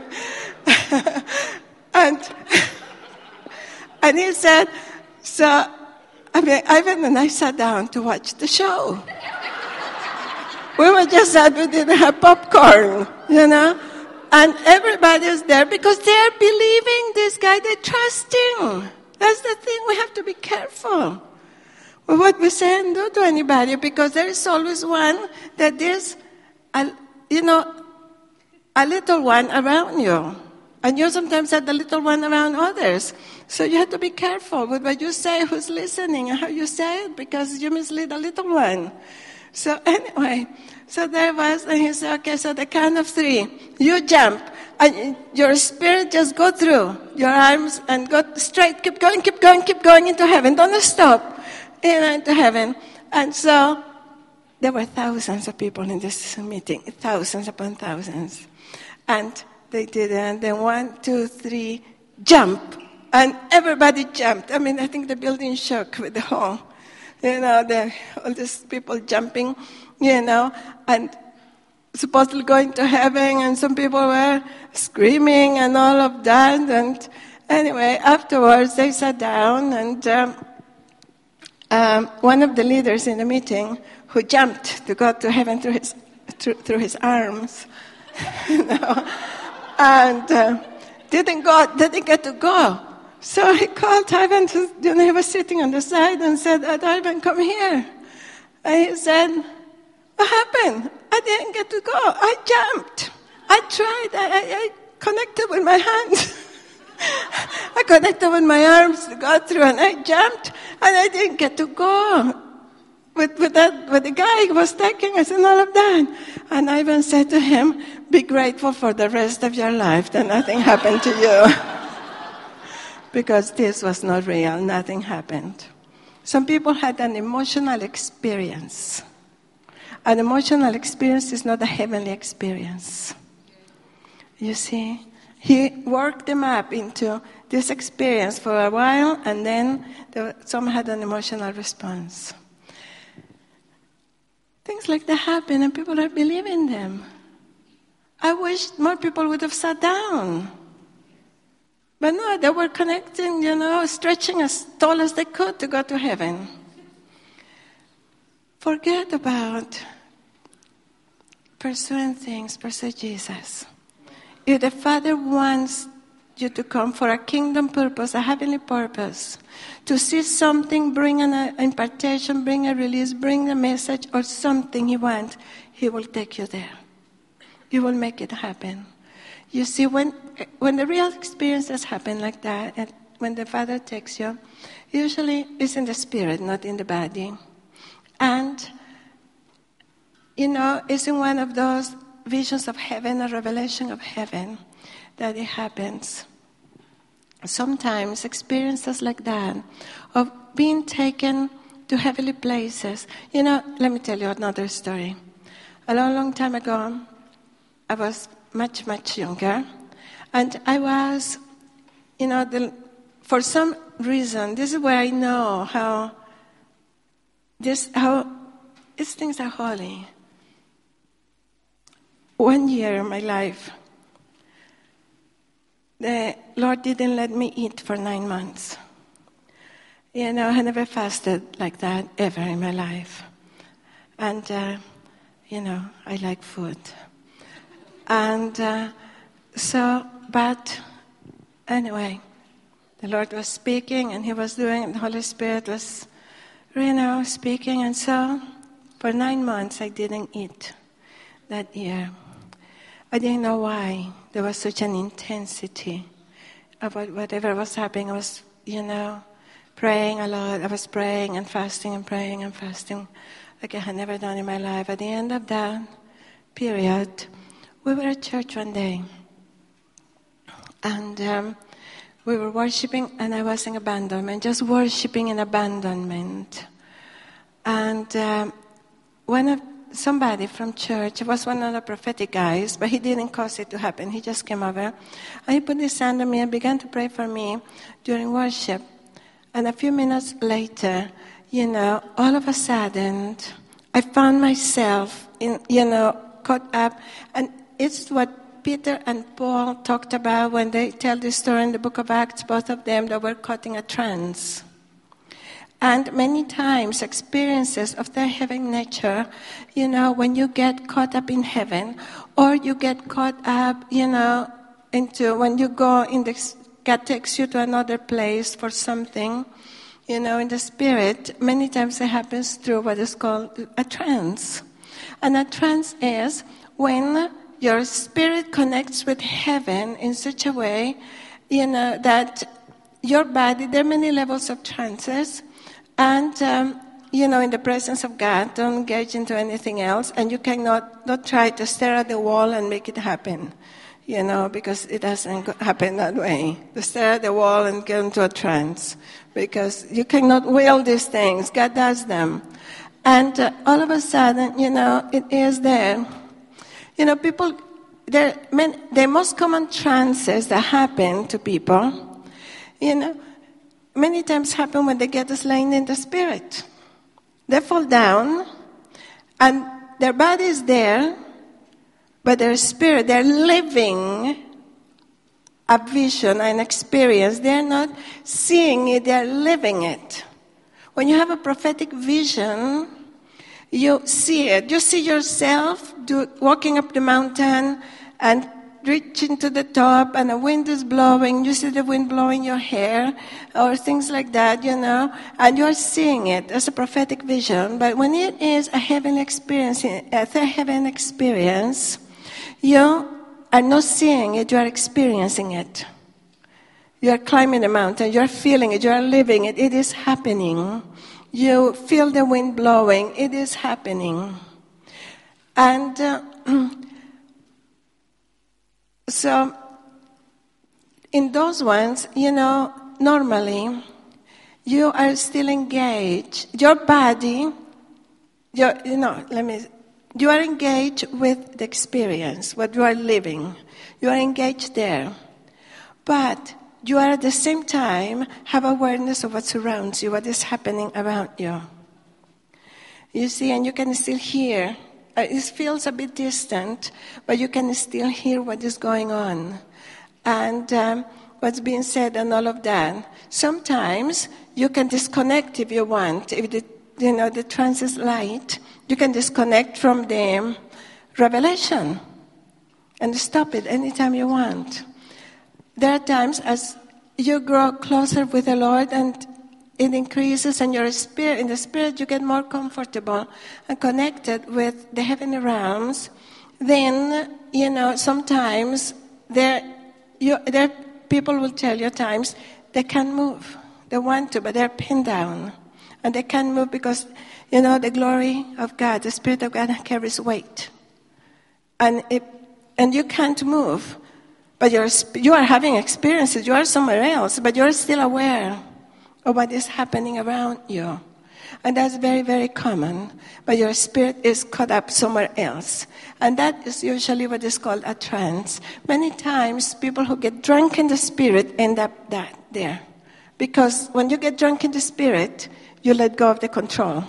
and, and he said, so, I mean, Ivan and I sat down to watch the show. We were just sad we didn't have popcorn, you know. And everybody's there because they're believing this guy, they're trusting. That's the thing, we have to be careful with what we say and do to anybody, because there is always one that is, a, you know, a little one around you. And you sometimes have the little one around others. So you have to be careful with what you say, who's listening, and how you say it, because you mislead a little one. So anyway, so there was, and he said, okay, so the count of three, you jump, and your spirit just go through your arms and go straight, keep going, keep going, keep going into heaven. Don't stop, you know, into heaven. And so there were thousands of people in this meeting, thousands upon thousands. And they did it, and then one, two, three, jump. And everybody jumped. I mean, I think the building shook with the whole, you know, the, all these people jumping, you know, and supposedly going to heaven, and some people were screaming and all of that, and Anyway, afterwards they sat down, and um, um, one of the leaders in the meeting, who jumped to go to heaven through his through, through his arms, you know, and uh, didn't go, didn't get to go. So he called Ivan. To, you know, he was sitting on the side and said, "Ivan, come here." And he said, "What happened? I didn't get to go. I jumped. I tried. I, I, I connected with my hands." I connected with my arms to go through, and I jumped, and I didn't get to go with, with, that, with the guy who was taking us and all of that. And Ivan said to him, "Be grateful for the rest of your life that nothing happened to you." Because this was not real, nothing happened. Some people had an emotional experience. An emotional experience is not a heavenly experience. You see? He worked them up into this experience for a while, and then there, some had an emotional response. Things like that happen, and people are believing them. I wish more people would have sat down. But no, they were connecting, you know, stretching as tall as they could to go to heaven. Forget about pursuing things, pursue Jesus. If the Father wants you to come for a kingdom purpose, a heavenly purpose, to see something, bring an impartation, bring a release, bring a message or something He wants, He will take you there. He will make it happen. You see, when when the real experiences happen like that, and when the Father takes you, usually it's in the spirit, not in the body. And, you know, it's in one of those visions of heaven, a revelation of heaven, that it happens. Sometimes experiences like that, of being taken to heavenly places. You know, let me tell you another story. A long, long time ago, I was much, much younger, and I was, you know, the, for some reason, this is where I know how this, how these things are holy. One year in my life, the Lord didn't let me eat for nine months. You know, I never fasted like that ever in my life. And, uh, you know, I like food. And uh, so, but anyway, the Lord was speaking, and He was doing, and the Holy Spirit was, you know, speaking. And so, for nine months, I didn't eat that year. I didn't know why there was such an intensity about whatever was happening. I was, you know, praying a lot. I was praying and fasting and praying and fasting like I had never done in my life. At the end of that period, we were at church one day, and um, we were worshiping, and I was in abandonment, just worshiping in abandonment. And um, one of somebody from church, it was one of the prophetic guys, but he didn't cause it to happen. He just came over, and he put his hand on me and began to pray for me during worship. And a few minutes later, you know, all of a sudden, I found myself in, you know, caught up, and it's what Peter and Paul talked about when they tell this story in the book of Acts. Both of them, they were caught in a trance. And many times, experiences of the heaven nature, you know, when you get caught up in heaven, or you get caught up, you know, into when you go in the, God takes you to another place for something, you know, in the spirit, many times it happens through what is called a trance. And a trance is when your spirit connects with heaven in such a way, you know, that your body, there are many levels of trances, and, um, you know, in the presence of God, don't engage into anything else, and you cannot not try to stare at the wall and make it happen, you know, because it doesn't happen that way. To stare at the wall and get into a trance, because you cannot will these things. God does them. And uh, all of a sudden, you know, it is there. You know, people, there, men, the most common trances that happen to people, you know, many times happen when they get slain in the spirit. They fall down, and their body is there, but their spirit, they're living a vision, an experience, they're not seeing it, they're living it. When you have a prophetic vision, you see it. You see yourself do, walking up the mountain and reaching to the top, and the wind is blowing. You see the wind blowing your hair or things like that, you know, and you're seeing it as a prophetic vision. But when it is a heaven experience, a heaven experience, you are not seeing it, you are experiencing it. You are climbing the mountain, you are feeling it, you are living it, it is happening. You feel the wind blowing, it is happening. And uh, so, in those ones, you know, normally, you are still engaged. Your body, your, you know, let me, you are engaged with the experience, what you are living. You are engaged there. But you are at the same time have awareness of what surrounds you, what is happening around you. You see, and you can still hear. Uh, it feels a bit distant, but you can still hear what is going on and um, what's being said and all of that. Sometimes you can disconnect if you want. If the, you know, the trance is light, you can disconnect from the revelation and stop it anytime you want. There are times as you grow closer with the Lord and it increases, and your spirit, in the spirit, you get more comfortable and connected with the heavenly realms. Then, you know, sometimes there, you, there, people will tell you at times they can't move. They want to, but they're pinned down, and they can't move because, you know, the glory of God, the Spirit of God, carries weight, and it, and you can't move. But you're, you are having experiences. You are somewhere else, but you're still aware of what is happening around you. And that's very, very common. But your spirit is caught up somewhere else. And that is usually what is called a trance. Many times, people who get drunk in the spirit end up that there. Because when you get drunk in the spirit, you let go of the control.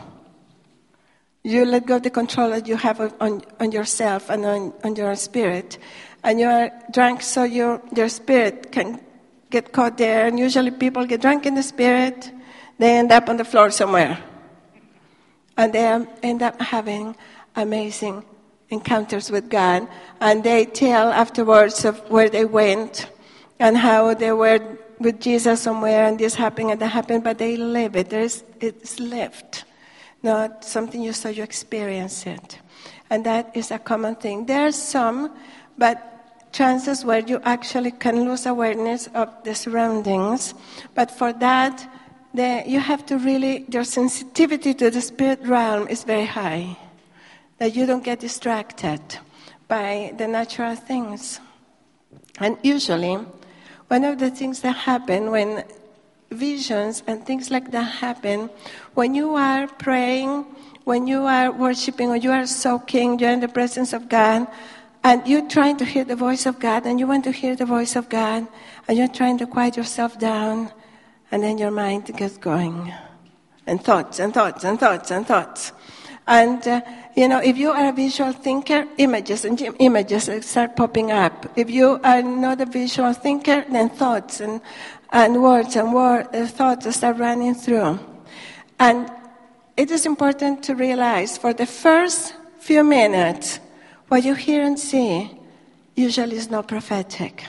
You let go of the control that you have on, on yourself and on, on your spirit. And you are drunk, so your your spirit can get caught there. And usually people get drunk in the spirit, they end up on the floor somewhere. And they end up having amazing encounters with God. And they tell afterwards of where they went and how they were with Jesus somewhere and this happened and that happened, but they live it. There's, it's lived, not something you saw, you experience it. And that is a common thing. There are some, but chances where you actually can lose awareness of the surroundings. But for that, the, you have to really, your sensitivity to the spirit realm is very high. That you don't get distracted by the natural things. And usually, one of the things that happen when visions and things like that happen, when you are praying, when you are worshiping, or you are soaking, you're in the presence of God, and you're trying to hear the voice of God, and you want to hear the voice of God, and you're trying to quiet yourself down, and then your mind gets going. And thoughts, and thoughts, and thoughts, and thoughts. And, uh, you know, if you are a visual thinker, images and images start popping up. If you are not a visual thinker, then thoughts and, and words and word, uh, thoughts start running through. And it is important to realize for the first few minutes, what you hear and see usually is not prophetic.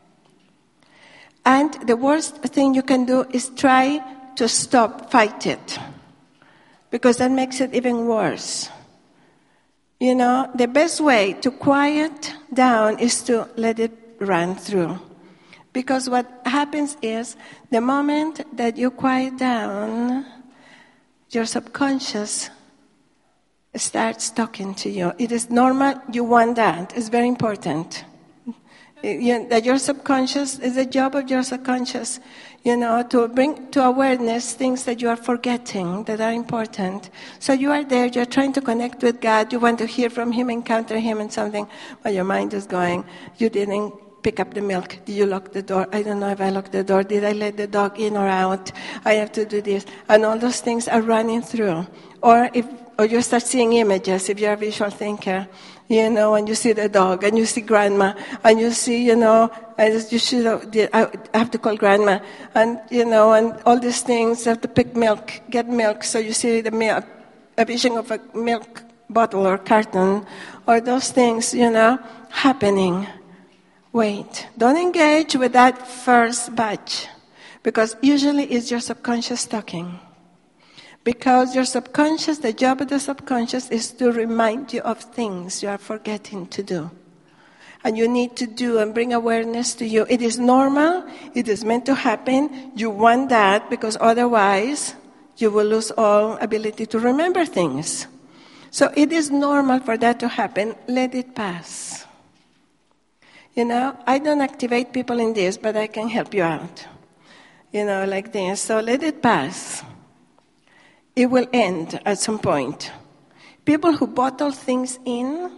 And the worst thing you can do is try to stop, fight it. Because that makes it even worse. You know, the best way to quiet down is to let it run through. Because what happens is, the moment that you quiet down, your subconscious starts talking to you. It is normal, you want that. It's very important. You, that your subconscious is the job of your subconscious, you know, to bring to awareness things that you are forgetting that are important. So you are there, you're trying to connect with God, you want to hear from Him, encounter Him and something, but your mind is going, you didn't pick up the milk. Did you lock the door? I don't know if I locked the door. Did I let the dog in or out? I have to do this. And all those things are running through. Or if, or you start seeing images if you're a visual thinker, you know, and you see the dog, and you see grandma, and you see, you know, I just, you should have, I have to call grandma, and, you know, and all these things, you have to pick milk, get milk, so you see the milk, a vision of a milk bottle or carton, or those things, you know, happening. Wait, don't engage with that first batch, because usually it's your subconscious talking. Because your subconscious, the job of the subconscious is to remind you of things you are forgetting to do. And you need to do and bring awareness to you. It is normal. It is meant to happen. You want that because otherwise you will lose all ability to remember things. So it is normal for that to happen. Let it pass. You know, I don't activate people in this, but I can help you out. You know, like this. So let it pass. It will end at some point. People who bottle things in,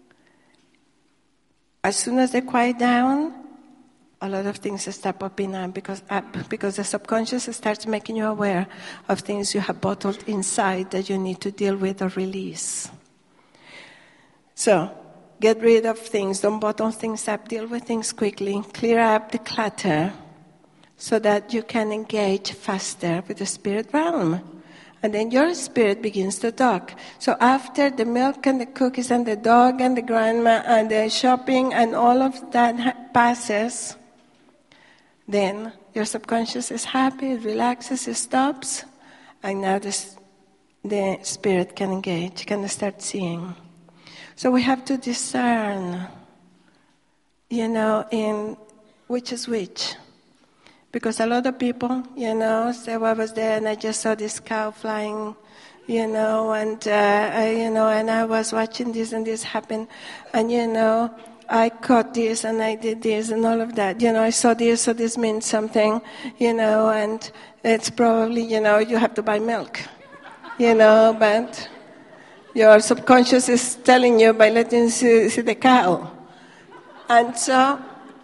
as soon as they quiet down, a lot of things start popping up because, up because the subconscious starts making you aware of things you have bottled inside that you need to deal with or release. So, get rid of things. Don't bottle things up. Deal with things quickly. Clear up the clutter so that you can engage faster with the spirit realm. And then your spirit begins to talk. So after the milk and the cookies and the dog and the grandma and the shopping and all of that passes, then your subconscious is happy, it relaxes, it stops, and now this, the spirit can engage, can start seeing. So we have to discern, you know, in which is which. Because a lot of people, you know, say, well, I was there and I just saw this cow flying, you know, and, uh, I, you know, and I was watching this and this happen. And, you know, I caught this and I did this and all of that. You know, I saw this, so this means something, you know, and it's probably, you know, you have to buy milk, you know, but your subconscious is telling you by letting you see, see the cow. And so,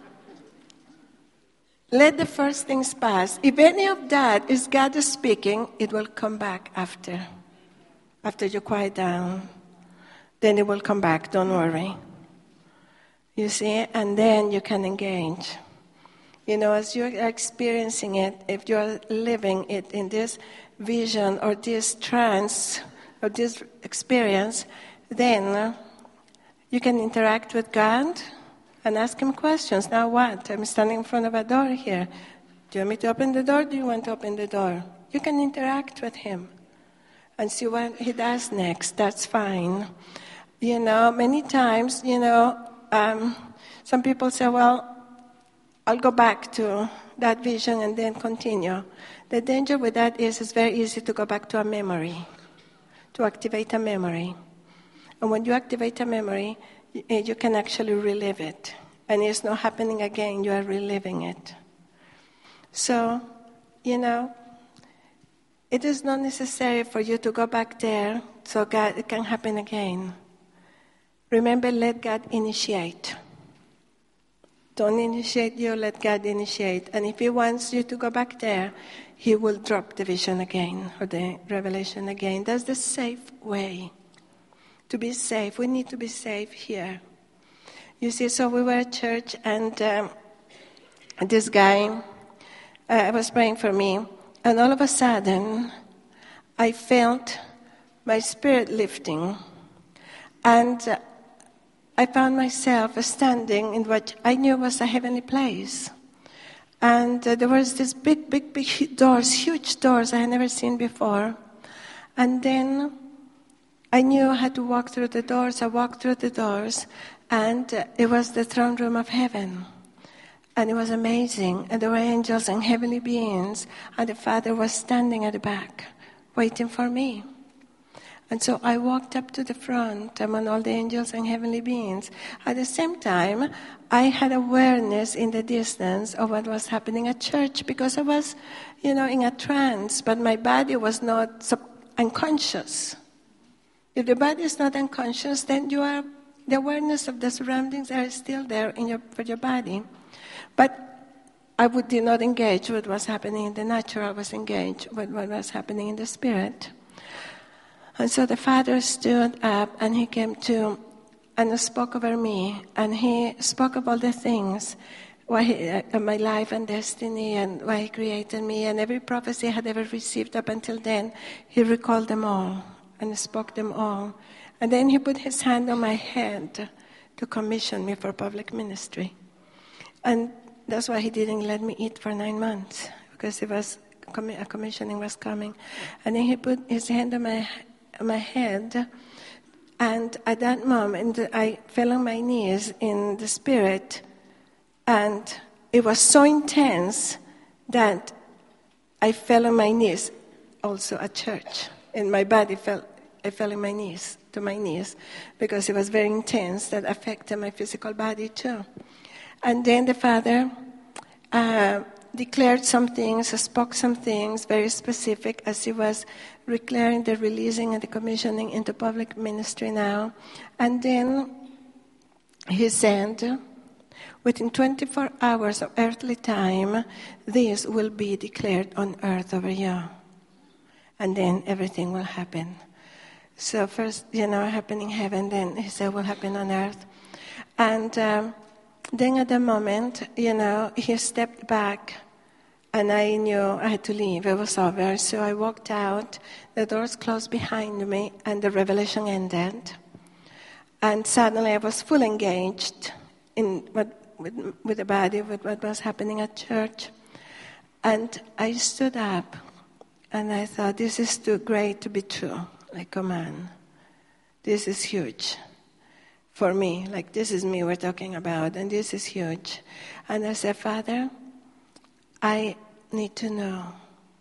let the first things pass. If any of that is God speaking, it will come back after. After you quiet down. Then it will come back, don't worry. You see? And then you can engage. You know, as you're experiencing it, if you're living it in this vision or this trance or this experience, then you can interact with God and ask him questions. Now what? I'm standing in front of a door here. Do you want me to open the door? Do you want to open the door? You can interact with him and see what he does next. That's fine. You know, many times, you know, um, some people say, well, I'll go back to that vision and then continue. The danger with that is it's very easy to go back to a memory, to activate a memory. And when you activate a memory, you can actually relive it. And it's not happening again, you are reliving it. So, you know, it is not necessary for you to go back there so God, it can happen again. Remember, let God initiate. Don't initiate you, let God initiate. And if he wants you to go back there, he will drop the vision again or the revelation again. That's the safe way. To be safe, we need to be safe here. You see, so we were at church, and um, this guy uh, was praying for me, and all of a sudden, I felt my spirit lifting, and uh, I found myself standing in what I knew was a heavenly place. And uh, there was this big, big, big doors, huge doors I had never seen before. And then I knew I had to walk through the doors. I walked through the doors, and uh, it was the throne room of heaven. And it was amazing. And there were angels and heavenly beings, and the Father was standing at the back, waiting for me. And so I walked up to the front among all the angels and heavenly beings. At the same time, I had awareness in the distance of what was happening at church, because I was, you know, in a trance, but my body was not sub- unconscious. If the body is not unconscious, then you are the awareness of the surroundings are still there in your for your body. But I would did not engage with what was happening in the natural. I was engaged with what was happening in the spirit. And so the Father stood up and he came to and spoke over me. And he spoke of all the things, why he, uh, my life and destiny and why he created me. And every prophecy I had ever received up until then, he recalled them all and spoke them all. And then he put his hand on my head to commission me for public ministry. And that's why he didn't let me eat for nine months, because it was a commissioning was coming. And then he put his hand on my on my head, and at that moment I fell on my knees in the spirit, and it was so intense that I fell on my knees also at church, and my body fell. I fell on my knees to my knees because it was very intense that affected my physical body too. And then the Father uh, declared some things, spoke some things very specific as he was declaring the releasing and the commissioning into public ministry now. And then he said, within twenty-four hours of earthly time, this will be declared on earth over you. And then everything will happen. So first, you know, happen in heaven, then he said will happen on earth. And um, then at the moment, you know, he stepped back and I knew I had to leave. It was over. So I walked out, the doors closed behind me, and the revelation ended. And suddenly I was full engaged in what, with, with the body, with what was happening at church. And I stood up and I thought, this is too great to be true. Like, oh man, this is huge for me. Like, this is me we're talking about, and this is huge. And I said, Father, I need to know,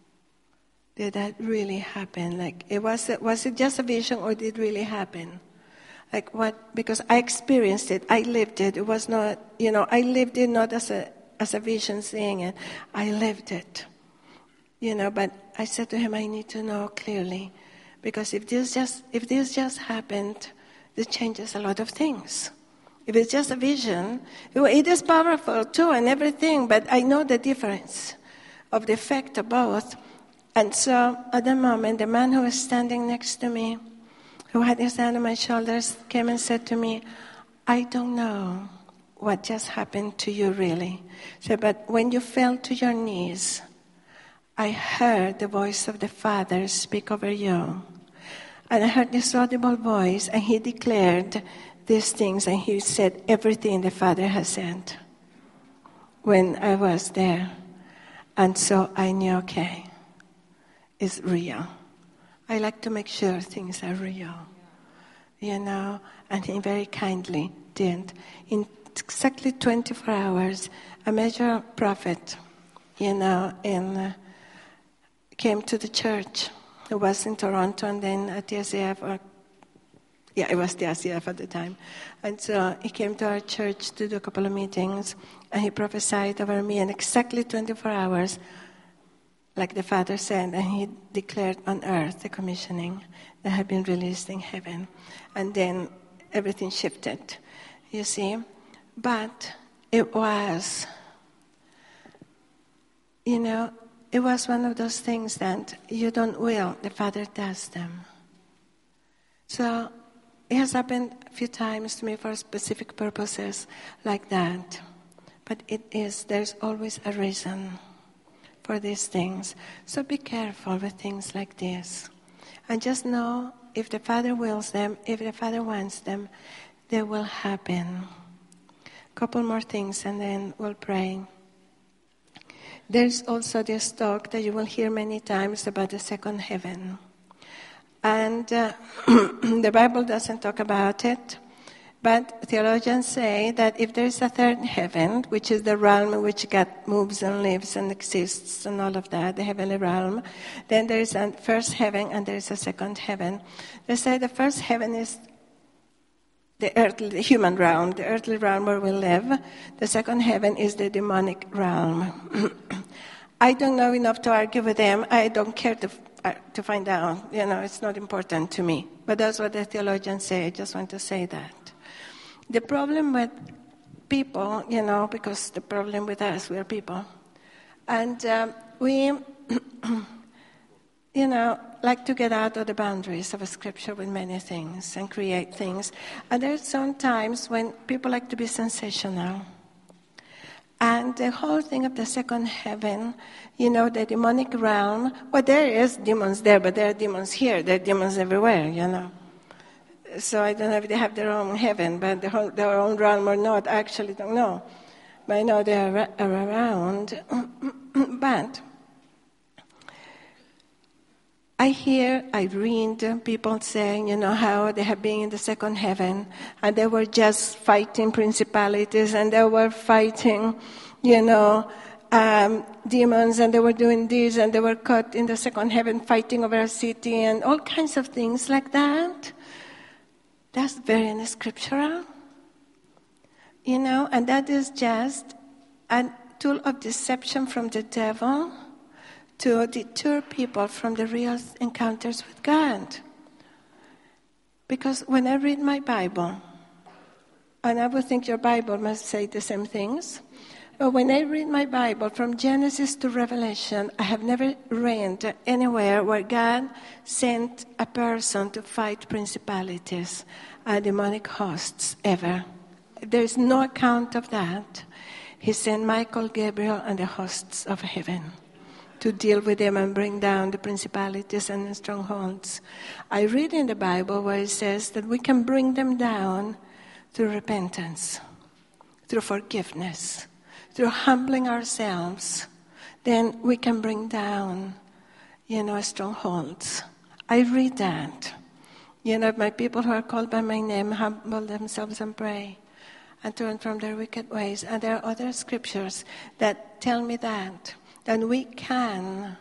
did that really happen? Like, it was, was it just a vision or did it really happen? Like what, because I experienced it, I lived it. It was not, you know, I lived it not as a, as a vision seeing it. I lived it, you know, but I said to him, I need to know clearly. Because if this just if this just happened, it changes a lot of things. If it's just a vision, it is powerful too and everything, but I know the difference of the effect of both. And so at the moment, the man who was standing next to me, who had his hand on my shoulders, came and said to me, I don't know what just happened to you really. So, but when you fell to your knees, I heard the voice of the Father speak over you. And I heard this audible voice, and he declared these things, and he said everything the Father has said when I was there. And so I knew, okay, it's real. I like to make sure things are real, you know, and he very kindly did. In exactly twenty-four hours, a major prophet, you know, in... Uh, came to the church. It was in Toronto and then at the S A F, or yeah, it was the S A F at the time. And so he came to our church to do a couple of meetings, and he prophesied over me in exactly twenty-four hours, like the Father said, and he declared on earth the commissioning that had been released in heaven. And then everything shifted, you see. But it was, you know, it was one of those things that you don't will, the Father does them. So it has happened a few times to me for specific purposes like that. But it is, there's always a reason for these things. So be careful with things like this. And just know if the Father wills them, if the Father wants them, they will happen. A couple more things and then we'll pray. There's also this talk that you will hear many times about the second heaven. And uh, the Bible doesn't talk about it, but theologians say that if there is a third heaven, which is the realm in which God moves and lives and exists and all of that, the heavenly realm, then there is a first heaven and there is a second heaven. They say the first heaven is the earthly, the human realm, the earthly realm where we live. The second heaven is the demonic realm. I don't know enough to argue with them. I don't care to uh, to find out. You know, it's not important to me. But that's what the theologians say. I just want to say that. The problem with people, you know, because the problem with us, we're people. And um, we, you know, like to get out of the boundaries of a scripture with many things and create things. And there's some times when people like to be sensational. And the whole thing of the second heaven, you know, the demonic realm, well, there is demons there, but there are demons here. There are demons everywhere, you know. So I don't know if they have their own heaven, but the whole, their own realm or not, I actually don't know. But I know they are, are around. But I hear, I read people saying, you know, how they have been in the second heaven, and they were just fighting principalities, and they were fighting, you know, um, demons, and they were doing this, and they were caught in the second heaven fighting over a city, and all kinds of things like that. That's very unscriptural, you know, and that is just a tool of deception from the devil to deter people from the real encounters with God. Because when I read my Bible, and I would think your Bible must say the same things, but when I read my Bible from Genesis to Revelation, I have never read anywhere where God sent a person to fight principalities and demonic hosts ever. There is no account of that. He sent Michael, Gabriel, and the hosts of heaven to deal with them and bring down the principalities and the strongholds. I read in the Bible where it says that we can bring them down through repentance, through forgiveness, through humbling ourselves. Then we can bring down, you know, strongholds. I read that. You know, if my people who are called by my name humble themselves and pray and turn from their wicked ways. And there are other scriptures that tell me that. Then we can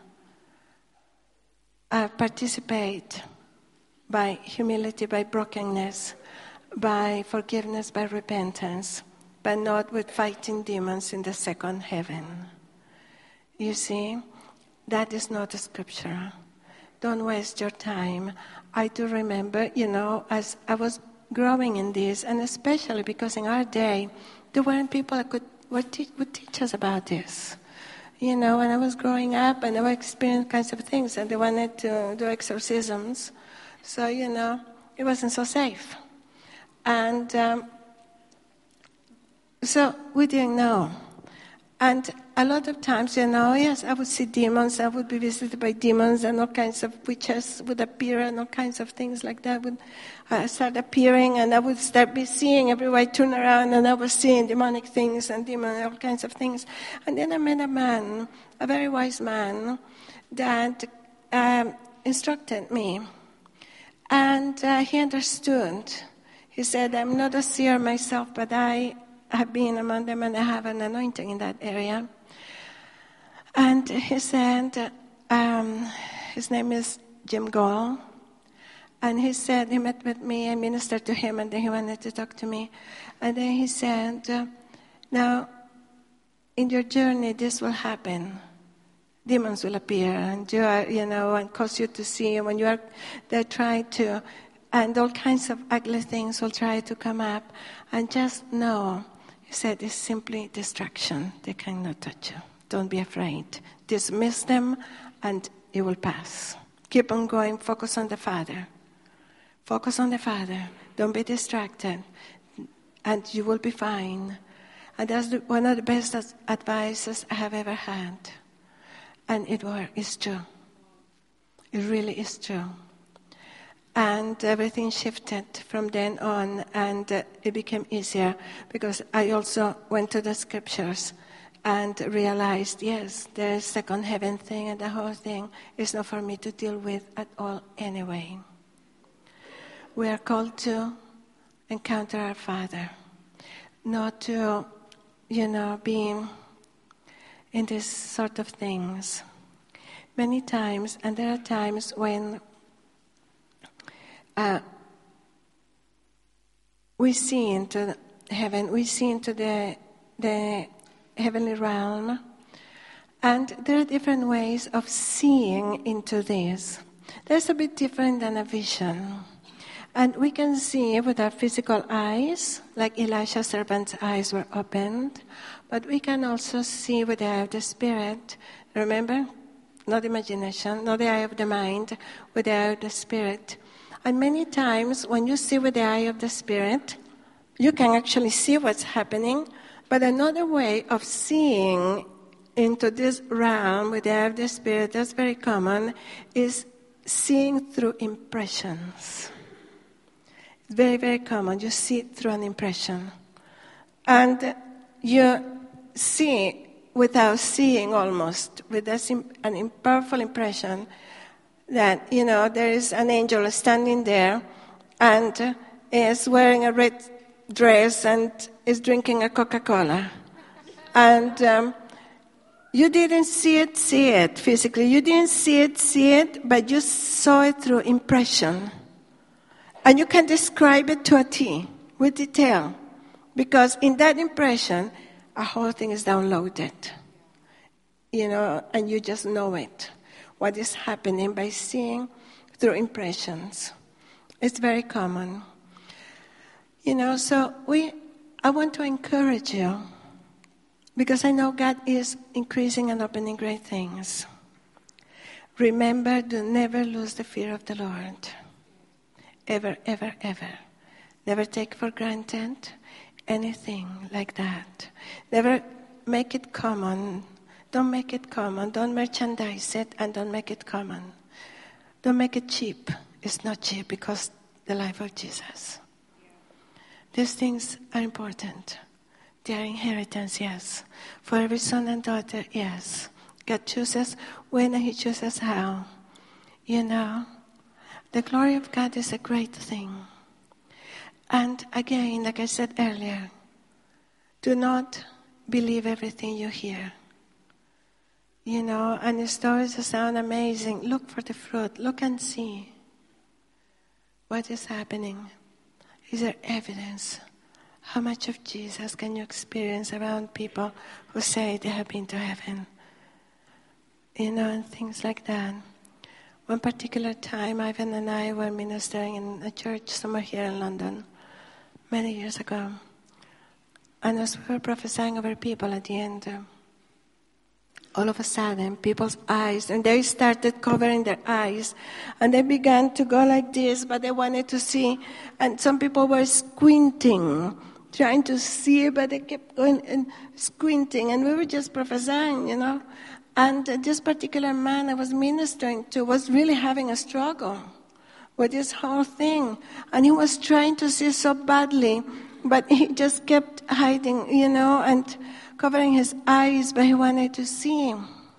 uh, participate by humility, by brokenness, by forgiveness, by repentance, but not with fighting demons in the second heaven. You see, that is not a scripture. Don't waste your time. I do remember, you know, as I was growing in this, and especially because in our day, there weren't people that could would teach, would teach us about this. You know, when I was growing up, and I was experiencing kinds of things, and they wanted to do exorcisms. So, you know, it wasn't so safe. And um, so we didn't know. And a lot of times, you know, yes, I would see demons, I would be visited by demons, and all kinds of witches would appear, and all kinds of things like that would uh, start appearing, and I would start be seeing everywhere I turn around, and I was seeing demonic things and demon, all kinds of things. And then I met a man, a very wise man, that um, instructed me. And uh, he understood. He said, I'm not a seer myself, but I have been among them, and I have an anointing in that area. And he said, um, his name is Jim Gall, and he said, he met with me, I ministered to him, and then he wanted to talk to me. And then he said, uh, now, in your journey, this will happen. Demons will appear, and you are, you know, and cause you to see when you are, they try to, and all kinds of ugly things will try to come up, and just know. He said, it's simply distraction. They cannot touch you. Don't be afraid. Dismiss them, and it will pass. Keep on going. Focus on the Father. Focus on the Father. Don't be distracted, and you will be fine. And that's the, one of the best advices I have ever had. And it were, it's true. It really is true. And everything shifted from then on, and uh, it became easier because I also went to the scriptures and realized, yes, there is second heaven thing, and the whole thing is not for me to deal with at all anyway. We are called to encounter our Father, not to, you know, be in this sort of things. Many times, and there are times when Uh, we see into heaven, we see into the, the heavenly realm, and there are different ways of seeing into this. There's a bit different than a vision. And we can see with our physical eyes, like Elisha's servant's eyes were opened, but we can also see with the eye of the Spirit. Remember? Not imagination, not the eye of the mind, with the eye of the Spirit. And many times when you see with the eye of the Spirit, you can actually see what's happening, but another way of seeing into this realm with the eye of the Spirit, that's very common, is seeing through impressions. Very, very common. You see it through an impression. And you see without seeing almost, with this, an impowerful impression that, you know, there is an angel standing there and is wearing a red dress and is drinking a Coca-Cola. And um, you didn't see it, see it physically. You didn't see it, see it, but you saw it through impression. And you can describe it to a T, with detail. Because in that impression, a whole thing is downloaded. You know, and you just know it. What is happening by seeing through impressions. It's very common. You know, so we, I want to encourage you, because I know God is increasing and opening great things. Remember, do never lose the fear of the Lord. Ever, ever, ever. Never take for granted anything like that. Never make it common. Don't make it common. Don't merchandise it, and don't make it common. Don't make it cheap. It's not cheap because the life of Jesus. These things are important. They are inheritance, yes. For every son and daughter, yes. God chooses when and He chooses how. You know, the glory of God is a great thing. And again, like I said earlier, do not believe everything you hear. You know, and the stories sound amazing. Look for the fruit. Look and see what is happening. Is there evidence? How much of Jesus can you experience around people who say they have been to heaven? You know, and things like that. One particular time, Ivan and I were ministering in a church somewhere here in London, many years ago. And as we were prophesying over people at the end, uh, all of a sudden, people's eyes, and they started covering their eyes, and they began to go like this, but they wanted to see, and some people were squinting, trying to see, but they kept going and squinting, and we were just prophesying, you know. And this particular man I was ministering to was really having a struggle with this whole thing. And he was trying to see so badly, but he just kept hiding, you know, and covering his eyes, but he wanted to see.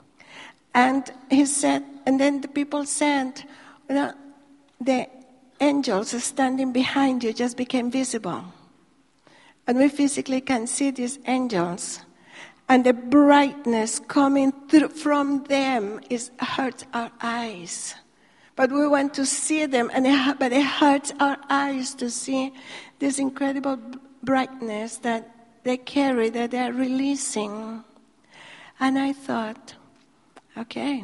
And he said, and then the people said, you know, the angels standing behind you just became visible. And we physically can see these angels. And the brightness coming through from them is hurts our eyes. But we want to see them, and it, but it hurts our eyes to see this incredible brightness that they carry, that they're releasing. And I thought, okay,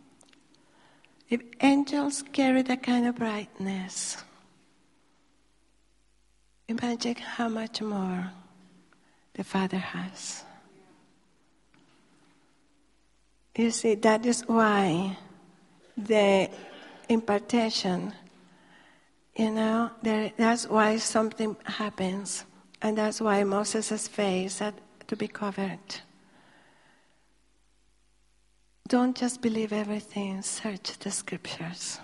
if angels carry that kind of brightness, imagine how much more the Father has. You see, that is why the impartation, you know, there, that's why something happens. And that's why Moses' face had to be covered. Don't just believe everything, search the scriptures.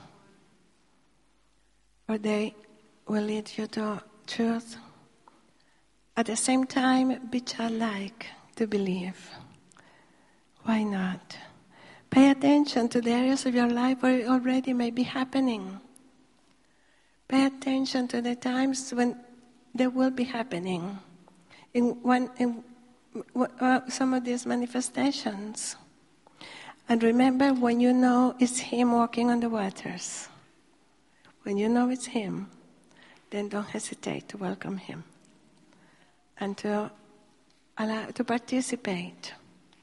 Or they will lead you to truth. At the same time, be childlike to believe. Why not? Pay attention to the areas of your life where it already may be happening. Pay attention to the times when they will be happening in one in uh, some of these manifestations. And remember, when you know it's Him walking on the waters, when you know it's Him, then don't hesitate to welcome Him and to allow to participate.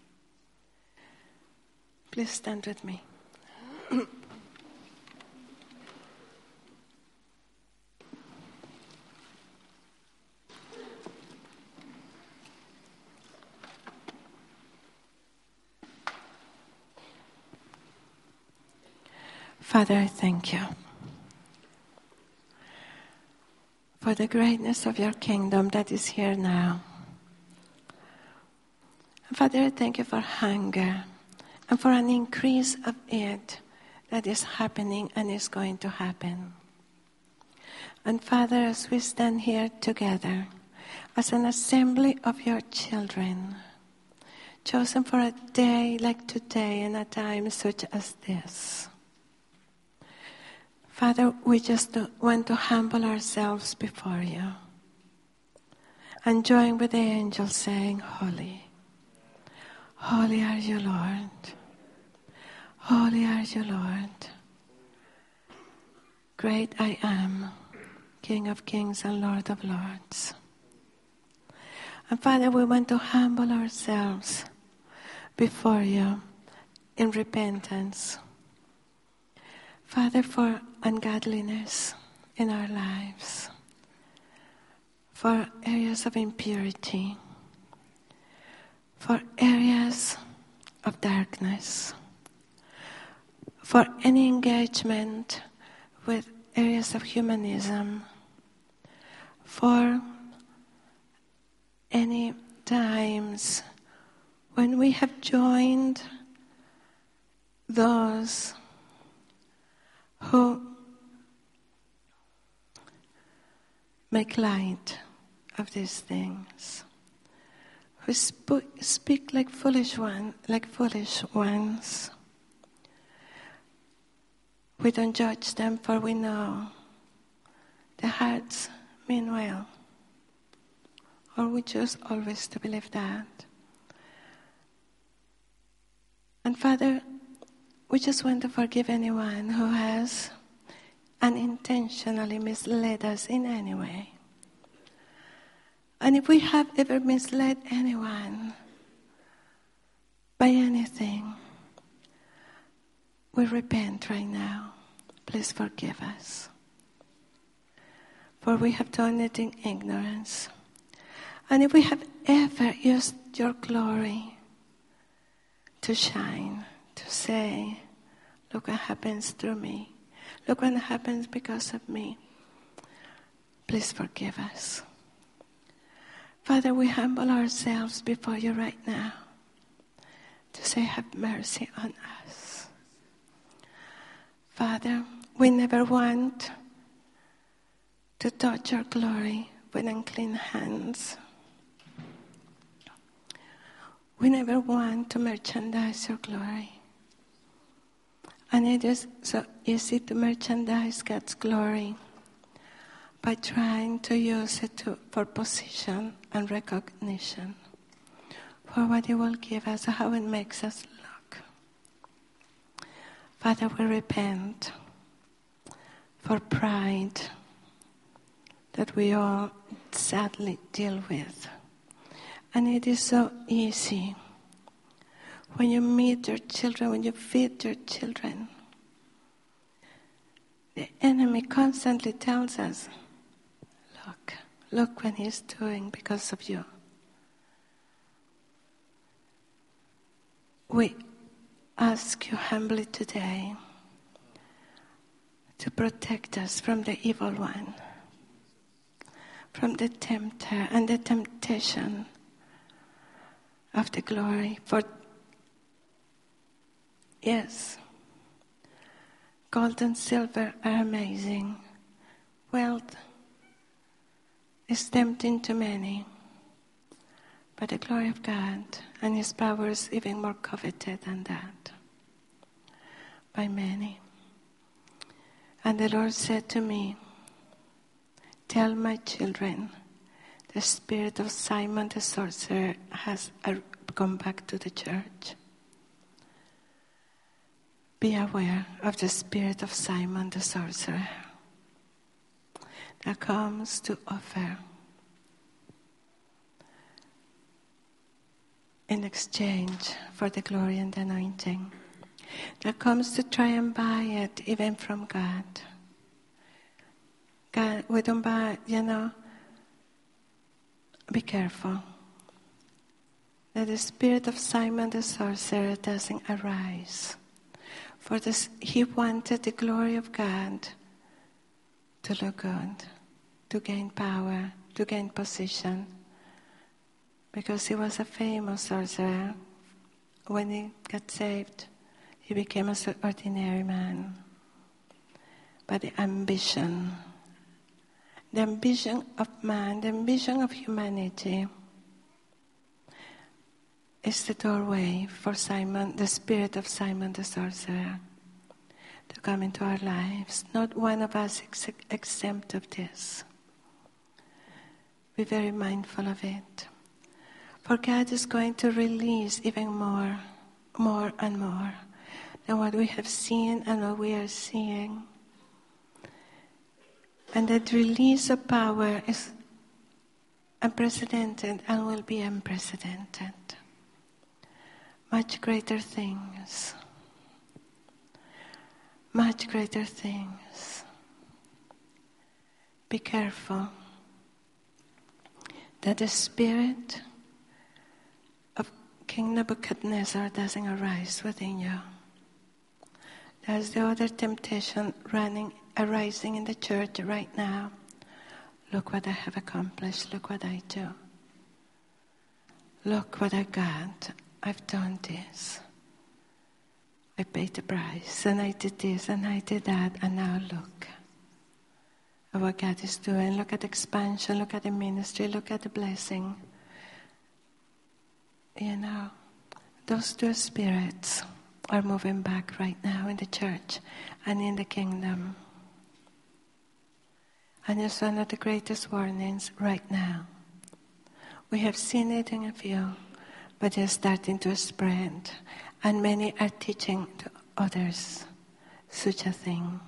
Please stand with me. Father, I thank you for the greatness of your kingdom that is here now. Father, I thank you for hunger and for an increase of it that is happening and is going to happen. And Father, as we stand here together as an assembly of your children, chosen for a day like today and a time such as this, Father, we just want to humble ourselves before you and join with the angels saying, Holy, holy are you, Lord. Holy are you, Lord. Great I am, King of kings and Lord of lords. And Father, we want to humble ourselves before you in repentance. Father, for ungodliness in our lives, for areas of impurity, for areas of darkness, for any engagement with areas of humanism, for any times when we have joined those who make light of these things, who sp- speak like foolish one, like foolish ones. We don't judge them, for we know their hearts mean well. Or we choose always to believe that. And Father, we just want to forgive anyone who has unintentionally misled us in any way. And if we have ever misled anyone by anything, we repent right now. Please forgive us. For we have done it in ignorance. And if we have ever used your glory to shine, to say, look what happens through me. Look what happens because of me. Please forgive us. Father, we humble ourselves before you right now to say, have mercy on us. Father, we never want to touch your glory with unclean hands. We never want to merchandise your glory. And it is so easy to merchandise God's glory by trying to use it to, for position and recognition, for what it will give us, how it makes us look. Father, we repent for pride that we all sadly deal with. And it is so easy when you meet your children, when you feed your children. The enemy constantly tells us, look, look what he's doing because of you. We ask you humbly today to protect us from the evil one, from the tempter and the temptation of the glory. For yes, gold and silver are amazing. Wealth is tempting to many, but the glory of God and his power is even more coveted than that by many. And the Lord said to me, tell my children, the spirit of Simon the sorcerer has come back to the church. Be aware of the spirit of Simon the sorcerer that comes to offer in exchange for the glory and the anointing, that comes to try and buy it even from God. God, we don't buy, you know, be careful that the spirit of Simon the sorcerer doesn't arise. For this, he wanted the glory of God to look good, to gain power, to gain position, because he was a famous sorcerer. When he got saved, he became an ordinary man. But the ambition, the ambition of man, the ambition of humanity is the doorway for Simon, the spirit of Simon the sorcerer, to come into our lives. Not one of us is exempt of this. Be very mindful of it. For God is going to release even more, more and more than what we have seen and what we are seeing. And that release of power is unprecedented and will be unprecedented. Much greater things. Much greater things. Be careful that the spirit of King Nebuchadnezzar doesn't arise within you. There's the other temptation running, arising in the church right now. Look what I have accomplished. Look what I do. Look what I got. I've done this. I paid the price, and I did this, and I did that, and now look at what God is doing. Look at the expansion. Look at the ministry. Look at the blessing. You know, those two spirits are moving back right now in the church and in the kingdom. And it's one of the greatest warnings right now. We have seen it in a few, but it's starting to spread. And many are teaching to others such a thing.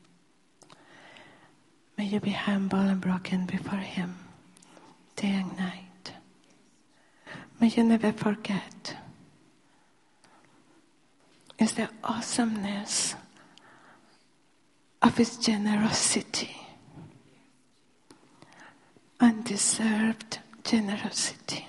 May you be humble and broken before Him day and night. May you never forget. It's the awesomeness of His generosity. Undeserved generosity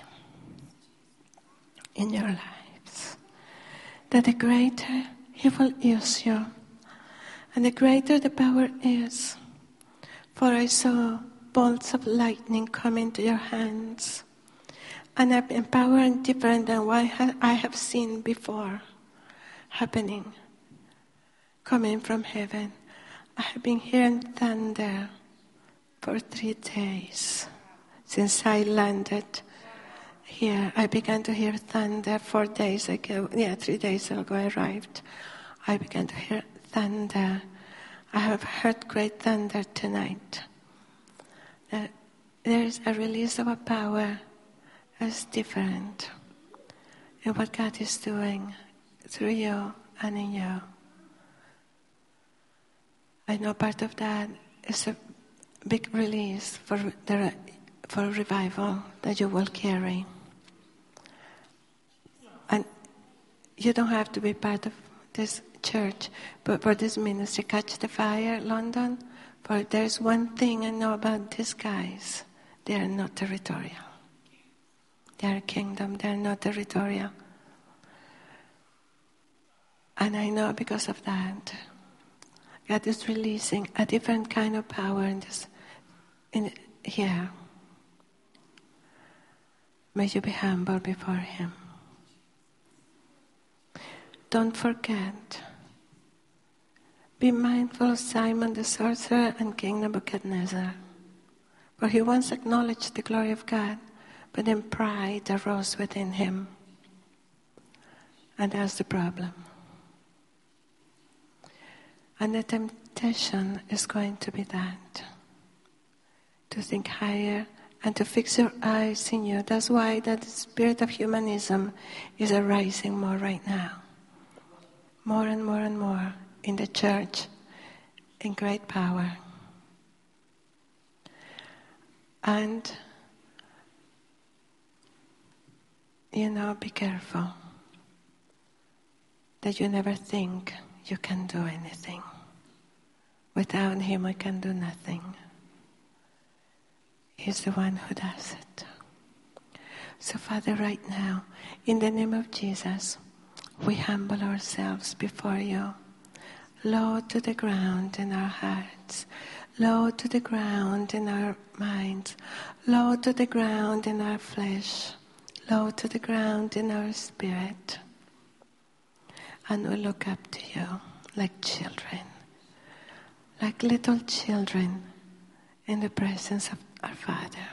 in your lives. That the greater He will use you, and the greater the power is. For I saw bolts of lightning come into your hands, and I've been power different than what I have seen before happening, coming from heaven. I have been hearing thunder for three days since I landed here. I began to hear thunder four days ago. Yeah, three days ago I arrived. I began to hear thunder. I have heard great thunder tonight. Uh, there is a release of a power that's different in what God is doing through you and in you. I know part of that is a big release for the for revival that you will carry. And you don't have to be part of this church, but for this ministry, Catch the Fire, London, for there's one thing I know about these guys. They are not territorial. They are a kingdom, they are not territorial. And I know because of that, God is releasing a different kind of power in this, in here. May you be humble before Him. Don't forget. Be mindful of Simon the sorcerer and King Nebuchadnezzar. For he once acknowledged the glory of God, but then pride arose within him. And that's the problem. And the temptation is going to be that. To think higher and to fix your eyes in you. That's why that spirit of humanism is arising more right now. More and more and more in the church, in great power. And, you know, be careful that you never think you can do anything. Without Him, I can do nothing. He's the one who does it. So, Father, right now, in the name of Jesus, we humble ourselves before you. low to the ground in our hearts, low to the ground in our minds, low to the ground in our flesh, low to the ground in our spirit. And we look up to you like children, like little children in the presence of our Father.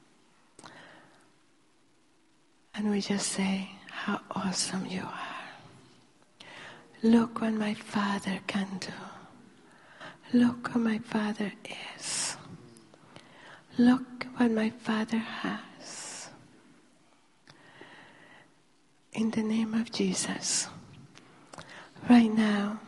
And we just say, how awesome you are. Look what my Father can do. Look what my Father is. Look what my Father has. In the name of Jesus, right now,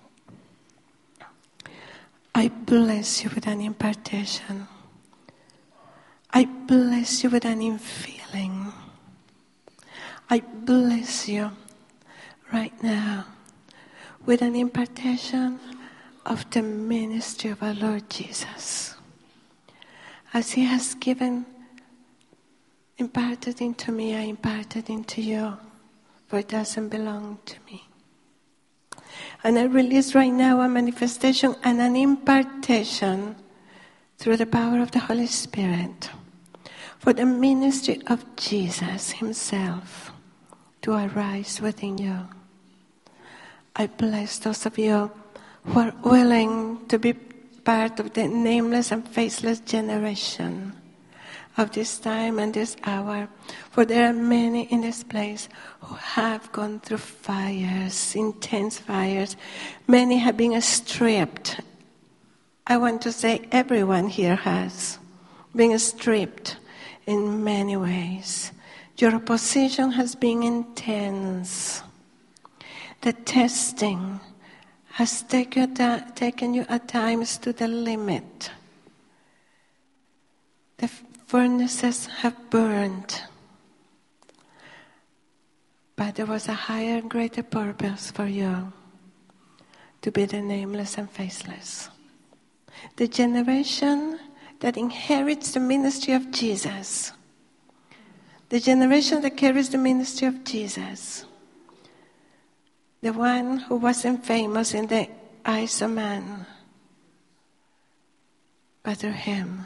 I bless you with an impartation. I bless you with an infilling. I bless you right now with an impartation of the ministry of our Lord Jesus. As He has given, imparted into me, I imparted into you, for it doesn't belong to me. And I release right now a manifestation and an impartation through the power of the Holy Spirit for the ministry of Jesus Himself to arise within you. I bless those of you who are willing to be part of the nameless and faceless generation of this time and this hour. For there are many in this place who have gone through fires, intense fires. Many have been stripped. I want to say everyone here has been stripped in many ways. Your opposition has been intense. The testing has taken, taken you at times to the limit. The furnaces have burned. But there was a higher and greater purpose for you to be the nameless and faceless. The generation that inherits the ministry of Jesus. The generation that carries the ministry of Jesus. The one who wasn't famous in the eyes of man. But through him,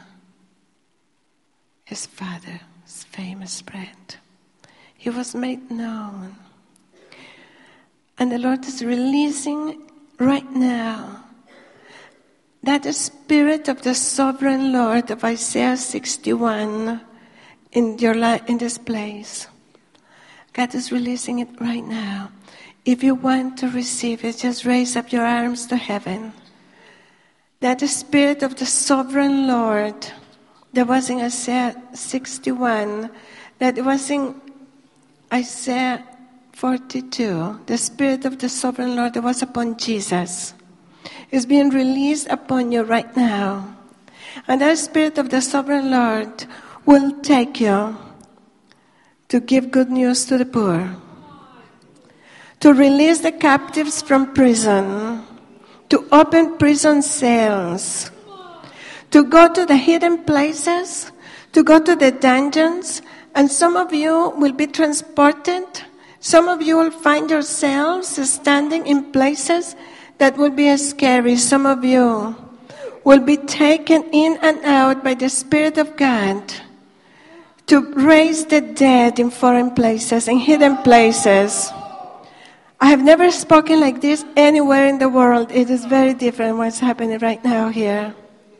his Father's famous spread. He was made known. And the Lord is releasing right now that the Spirit of the Sovereign Lord of Isaiah sixty-one in your life, in this place. God is releasing it right now. If you want to receive it, just raise up your arms to heaven. That the Spirit of the Sovereign Lord that was in Isaiah sixty-one, that was in Isaiah forty-two, the Spirit of the Sovereign Lord that was upon Jesus, is being released upon you right now. And that Spirit of the Sovereign Lord will take you to give good news to the poor, to release the captives from prison, to open prison cells, to go to the hidden places, to go to the dungeons, and some of you will be transported. Some of you will find yourselves standing in places that will be scary. Some of you will be taken in and out by the Spirit of God to raise the dead in foreign places, in hidden places. I have never spoken like this anywhere in the world. It is very different what's happening right now here.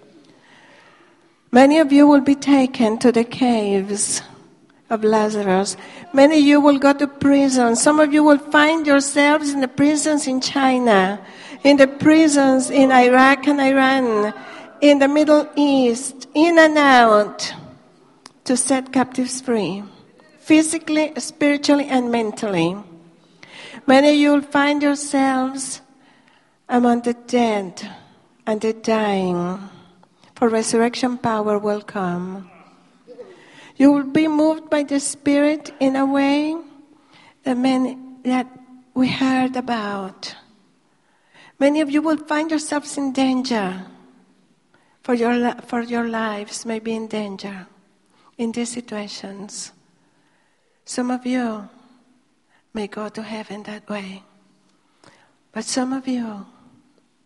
Many of you will be taken to the caves of Lazarus. Many of you will go to prison. Some of you will find yourselves in the prisons in China, in the prisons in Iraq and Iran, in the Middle East, in and out, to set captives free, physically, spiritually, and mentally. Many of you will find yourselves among the dead and the dying, for resurrection power will come. You will be moved by the Spirit in a way that many that we heard about. Many of you will find yourselves in danger. For your for your lives may be in danger in these situations. Some of you may go to heaven that way. But some of you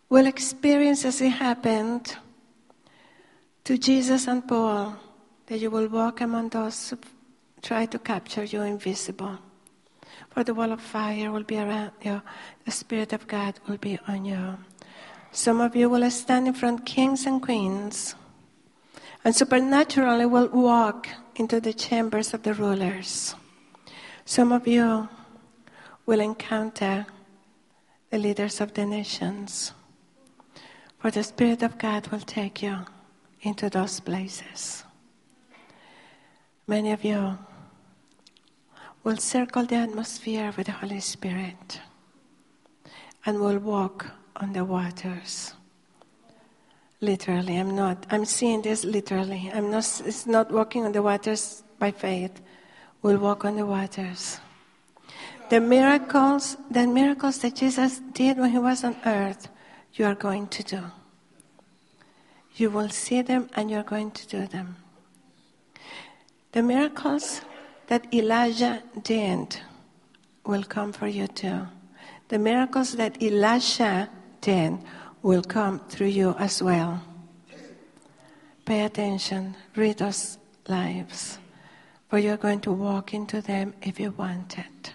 will experience as it happened to Jesus and Paul, that you will walk among those who try to capture you invisible. For the wall of fire will be around you. The Spirit of God will be on you. Some of you will stand in front of kings and queens and supernaturally will walk into the chambers of the rulers. Some of you will encounter the leaders of the nations. For the Spirit of God will take you into those places. Many of you will circle the atmosphere with the Holy Spirit and will walk on the waters. Literally, I'm not. I'm seeing this literally. I'm not. It's not walking on the waters by faith. We'll walk on the waters. The miracles, the miracles that Jesus did when he was on earth, you are going to do. You will see them and you're going to do them. The miracles that Elijah did will come for you too. The miracles that Elisha did will come through you as well. Pay attention. Read those lives. For you're going to walk into them if you want it.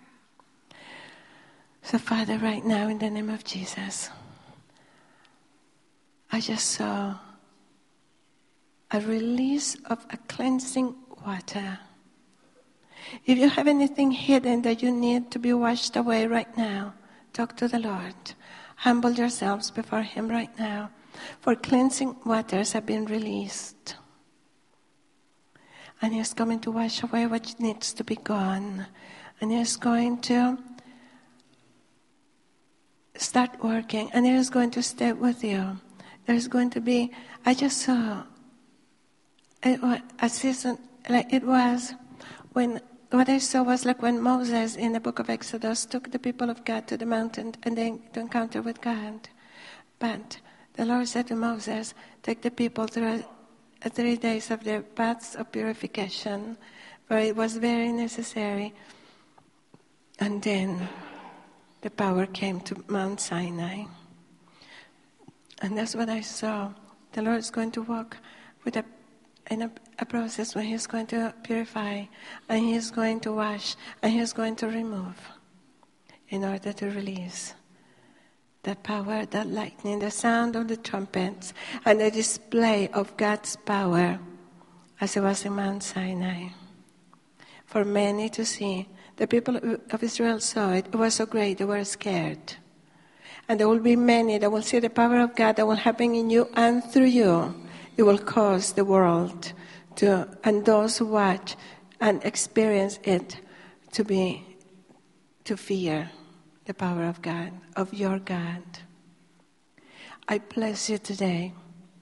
So Father, right now in the name of Jesus, I just saw a release of a cleansing water. If you have anything hidden that you need to be washed away right now, talk to the Lord. Humble yourselves before Him right now. For cleansing waters have been released. And He's coming to wash away what needs to be gone. And He's going to start working. And He is going to stay with you. There's going to be, I just saw a season, like it was when, what I saw was like when Moses in the book of Exodus took the people of God to the mountain and then to encounter with God. But the Lord said to Moses, take the people through three days of the paths of purification, for it was very necessary. And then the power came to Mount Sinai. And that's what I saw. The Lord is going to walk with a in a, a process where He's going to purify, and He's going to wash, and He's going to remove in order to release the power, the lightning, the sound of the trumpets, and the display of God's power as it was in Mount Sinai. For many to see. The people of Israel saw it. It was so great, they were scared. And there will be many that will see the power of God that will happen in you and through you. It will cause the world to, and those who watch and experience it, to be, to fear the power of God, of your God. I bless you today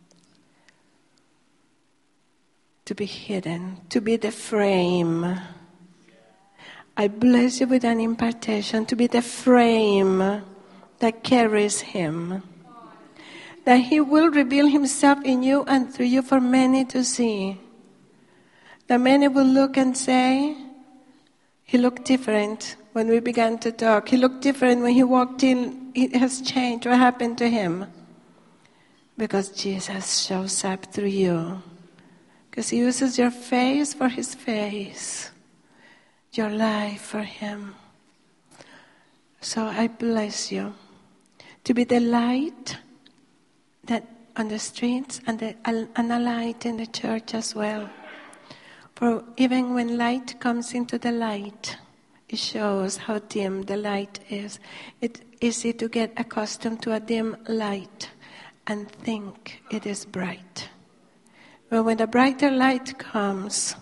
to be hidden, to be the frame. I bless you with an impartation to be the frame that carries Him. That He will reveal Himself in you and through you for many to see. That many will look and say, He looked different when we began to talk. He looked different when He walked in. It has changed. What happened to Him? Because Jesus shows up through you. Because He uses your face for His face. Your life for Him. So I bless you to be the light that on the streets and, the, and a light in the church as well. For even when light comes into the light, it shows how dim the light is. It's easy to get accustomed to a dim light and think it is bright. But when the brighter light comes,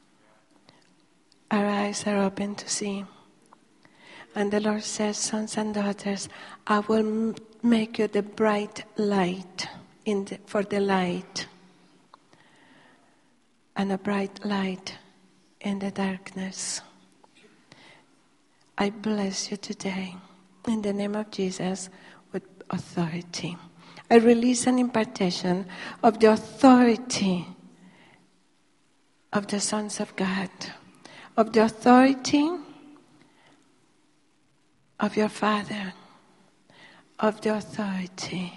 our eyes are open to see. And the Lord says, sons and daughters, I will make you the bright light in the, for the light. And a bright light in the darkness. I bless you today in the name of Jesus with authority. I release an impartation of the authority of the sons of God, of the authority of your Father, of the authority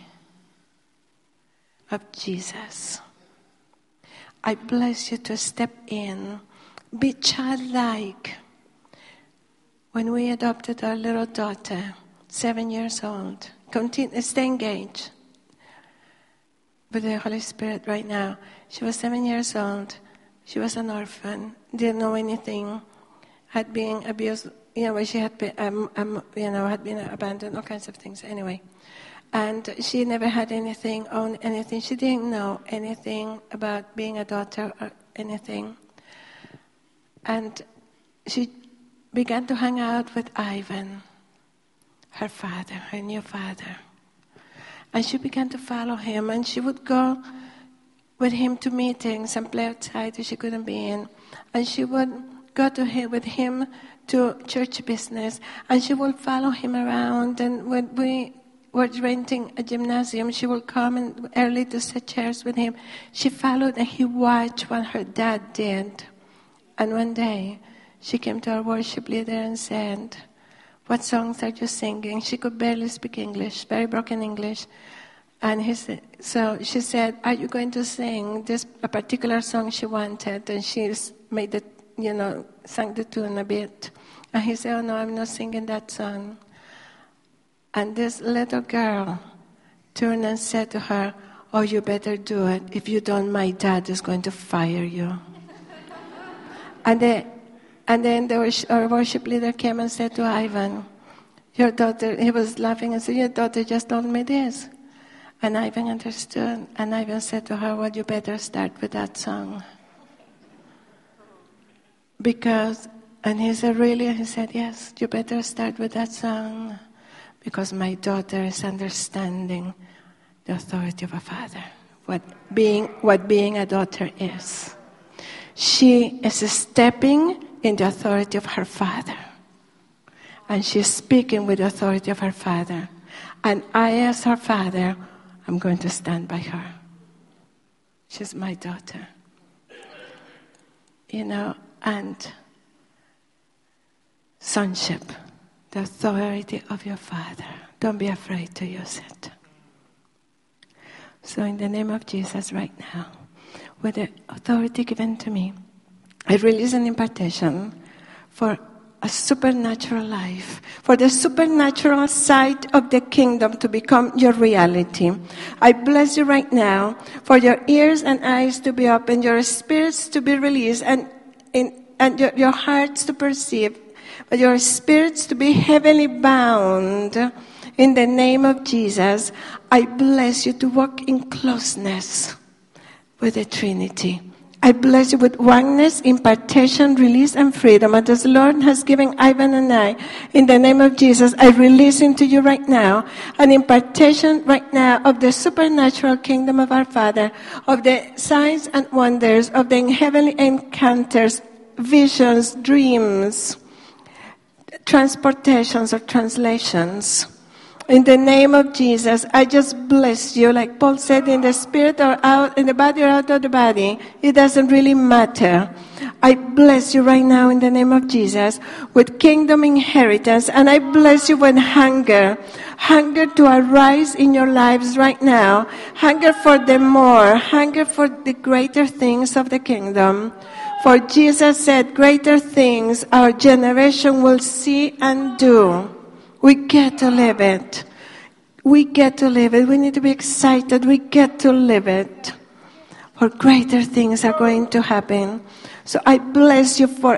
of Jesus. I bless you to step in, be childlike. When we adopted our little daughter, seven years old, continue, stay engaged with the Holy Spirit right now. She was seven years old. She was an orphan, didn't know anything, had been abused, you know, she had been, um, um, you know, had been abandoned, all kinds of things. Anyway, and she never had anything, owned anything. She didn't know anything about being a daughter or anything. And she began to hang out with Ivan, her father, her new father. And she began to follow him, and she would go with him to meetings and play outside that she couldn't be in. And she would go to him with him to church business, and she would follow him around. And when we were renting a gymnasium, she would come and early to sit chairs with him. She followed, and he watched what her dad did. And one day, she came to our worship leader and said, "What songs are you singing?" She could barely speak English, very broken English. And he said, so she said, "Are you going to sing this a particular song she wanted?" And she made it, you know, sang the tune a bit. And he said, "Oh no, I'm not singing that song." And this little girl turned and said to her, "Oh, you better do it. If you don't, my dad is going to fire you." and, the, and then the, our worship leader came and said to Ivan, "Your daughter," he was laughing and said, "Your daughter just told me this." And Ivan understood, and Ivan said to her, "Well, you better start with that song." Because, and he said, "Really?" He said, "Yes, you better start with that song. Because my daughter is understanding the authority of a father, what being, what being a daughter is. She is stepping in the authority of her father. And she's speaking with the authority of her father. And I, as her father, I'm going to stand by her. She's my daughter." You know, and sonship, the authority of your father. Don't be afraid to use it. So in the name of Jesus right now, with the authority given to me, I release an impartation for a supernatural life, for the supernatural side of the kingdom to become your reality. I bless you right now for your ears and eyes to be open, your spirits to be released, and in, and your, your hearts to perceive, but your spirits to be heavenly bound. In the name of Jesus, I bless you to walk in closeness with the Trinity. I bless you with oneness, impartation, release, and freedom. And as the Lord has given Ivan and I, in the name of Jesus, I release into you right now an impartation right now of the supernatural kingdom of our Father, of the signs and wonders, of the heavenly encounters, visions, dreams, transportations or translations. In the name of Jesus, I just bless you. Like Paul said, in the spirit or out, in the body or out of the body, it doesn't really matter. I bless you right now in the name of Jesus with kingdom inheritance. And I bless you with hunger. Hunger to arise in your lives right now. Hunger for the more. Hunger for the greater things of the kingdom. For Jesus said, greater things our generation will see and do. We get to live it. We get to live it. We need to be excited. We get to live it. For greater things are going to happen. So I bless you for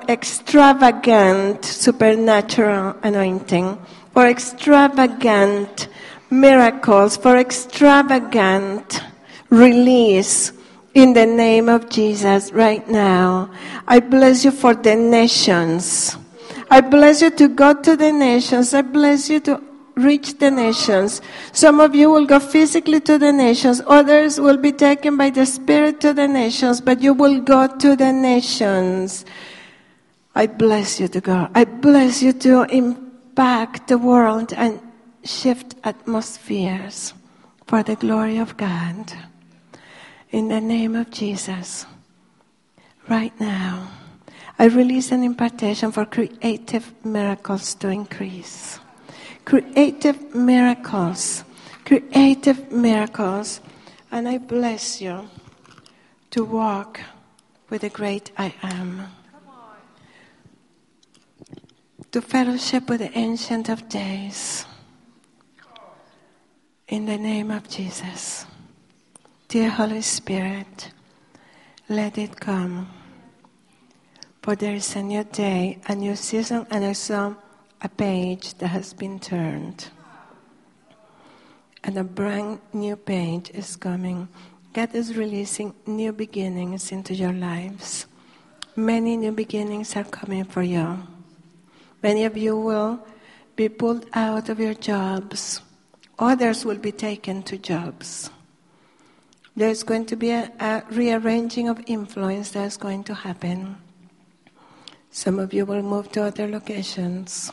extravagant supernatural anointing, for extravagant miracles, for extravagant release in the name of Jesus right now. I bless you for the nations. I bless you to go to the nations. I bless you to reach the nations. Some of you will go physically to the nations. Others will be taken by the Spirit to the nations. But you will go to the nations. I bless you to go. I bless you to impact the world and shift atmospheres for the glory of God. In the name of Jesus. Right now. I release an impartation for creative miracles to increase. creative miracles, creative miracles. And I bless you to walk with the great I am, to fellowship with the Ancient of Days. In the name of Jesus, dear Holy Spirit, let it come. For there is a new day, a new season, and I saw a page that has been turned. And a brand new page is coming. God is releasing new beginnings into your lives. Many new beginnings are coming for you. Many of you will be pulled out of your jobs. Others will be taken to jobs. There's going to be a, a rearranging of influence that's going to happen. Some of you will move to other locations.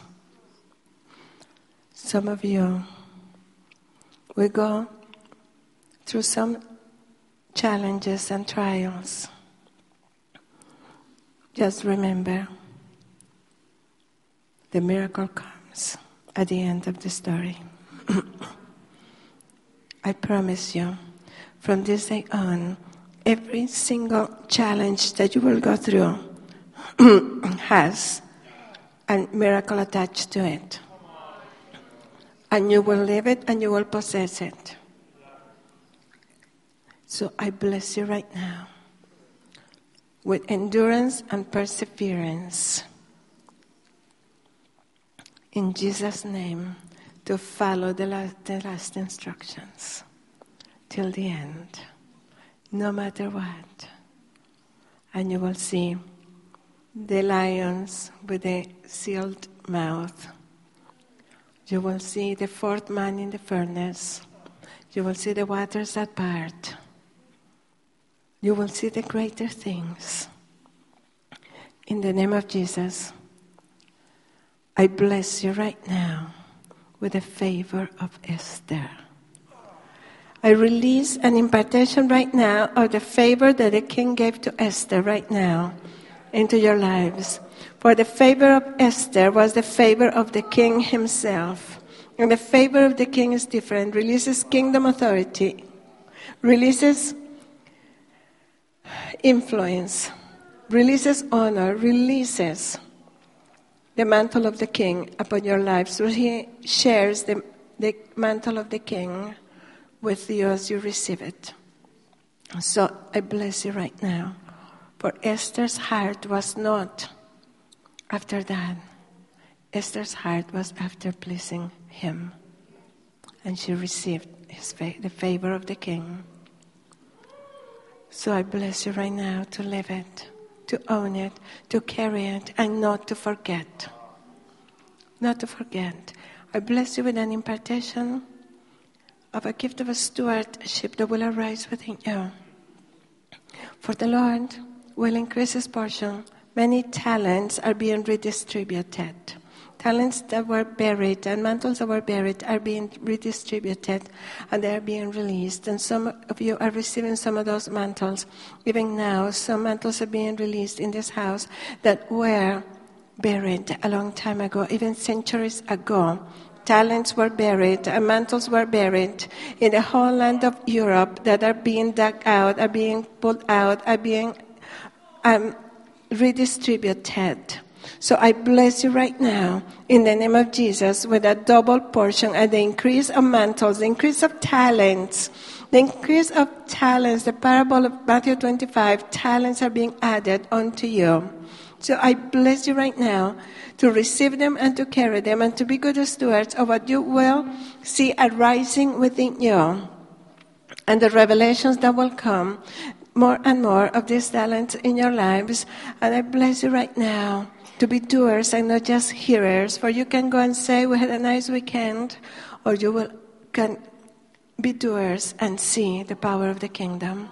Some of you will go through some challenges and trials. Just remember, the miracle comes at the end of the story. I promise you, from this day on, every single challenge that you will go through has a miracle attached to it. And you will live it and you will possess it. So I bless you right now with endurance and perseverance. In Jesus' name, to follow the last, the last instructions till the end, no matter what. And you will see the lions with the sealed mouth. You will see the fourth man in the furnace. You will see the waters that part. You will see the greater things. In the name of Jesus, I bless you right now with the favor of Esther. I release an impartation right now of the favor that the king gave to Esther right now into your lives. For the favor of Esther was the favor of the king himself. And the favor of the king is different. Releases kingdom authority. Releases influence. Releases honor. Releases the mantle of the king upon your life. So he shares the, the mantle of the king with you as you receive it. So I bless you right now. For Esther's heart was not after that. Esther's heart was after pleasing him. And she received his fa- the favor of the king. So I bless you right now to live it, to own it, to carry it, and not to forget. Not to forget. I bless you with an impartation of a gift of a stewardship that will arise within you. For the Lord will increase his portion. Many talents are being redistributed. Talents that were buried and mantles that were buried are being redistributed and they are being released. And some of you are receiving some of those mantles. Even now, some mantles are being released in this house that were buried a long time ago, even centuries ago. Talents were buried and mantles were buried in the whole land of Europe that are being dug out, are being pulled out, are being um, redistributed. So I bless you right now in the name of Jesus with a double portion and the increase of mantles, the increase of talents, the increase of talents. The parable of Matthew twenty-five, talents are being added unto you. So I bless you right now to receive them and to carry them and to be good stewards of what you will see arising within you and the revelations that will come, more and more of these talents in your lives. And I bless you right now to be doers and not just hearers. For you can go and say, we had a nice weekend, or you will can be doers and see the power of the kingdom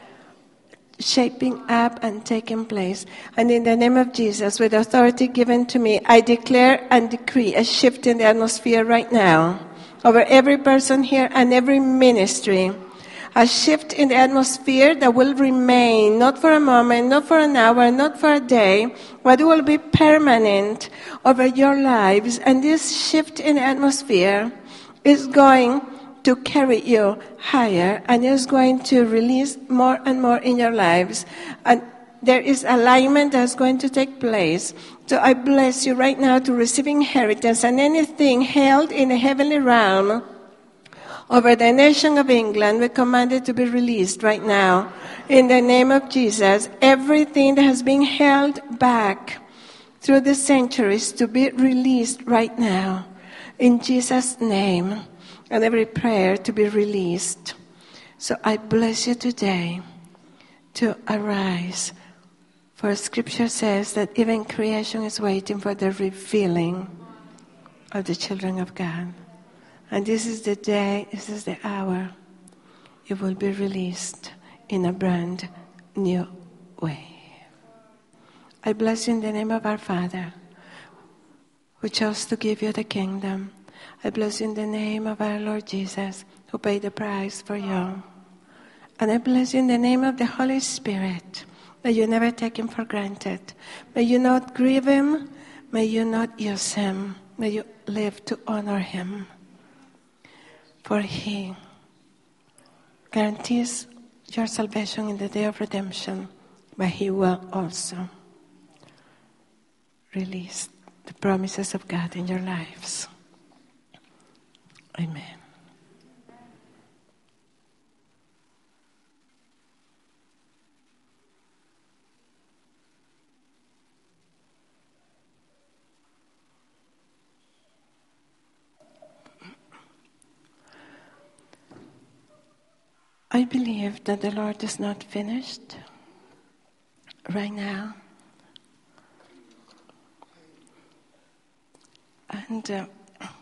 shaping up and taking place. And in the name of Jesus, with authority given to me, I declare and decree a shift in the atmosphere right now over every person here and every ministry. a shift in the atmosphere that will remain, not for a moment, not for an hour, not for a day, but it will be permanent over your lives. And this shift in the atmosphere is going to carry you higher, and is going to release more and more in your lives. And there is alignment that's going to take place. So I bless you right now to receive inheritance, and anything held in the heavenly realm over the nation of England, we command it to be released right now. In the name of Jesus, everything that has been held back through the centuries to be released right now. In Jesus' name, and every prayer to be released. So I bless you today to arise. For Scripture says that even creation is waiting for the revealing of the children of God. And this is the day, this is the hour. It will be released in a brand new way. I bless you in the name of our Father, who chose to give you the kingdom. I bless you in the name of our Lord Jesus, who paid the price for you. And I bless you in the name of the Holy Spirit. May you never take him for granted. May you not grieve him. May you not use him. May you live to honor him. For he guarantees your salvation in the day of redemption, but he will also release the promises of God in your lives. Amen. I believe that the Lord is not finished right now. And uh,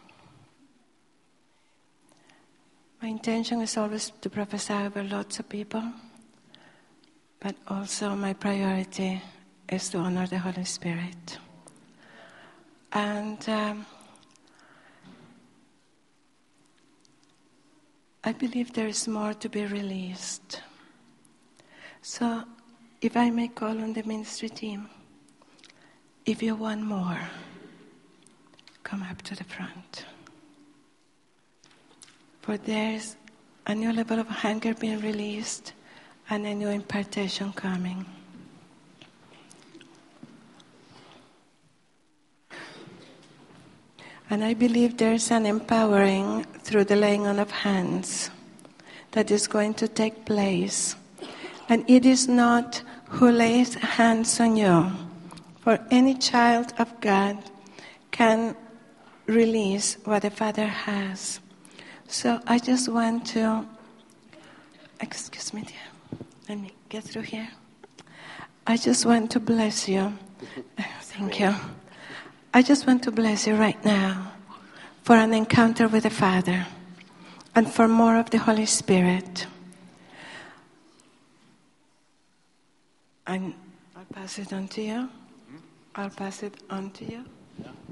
my intention is always to prophesy over lots of people, but also my priority is to honor the Holy Spirit. And um, I believe there is more to be released. So, if I may call on the ministry team, if you want more, come up to the front. For there's a new level of hunger being released and a new impartation coming. And I believe there's an empowering through the laying on of hands that is going to take place. And it is not who lays hands on you. For any child of God can release what the Father has. So I just want to, excuse me, dear. Let me get through here. I just want to bless you. Thank you. I just want to bless you right now for an encounter with the Father and for more of the Holy Spirit. And I'll pass it on to you. I'll pass it on to you.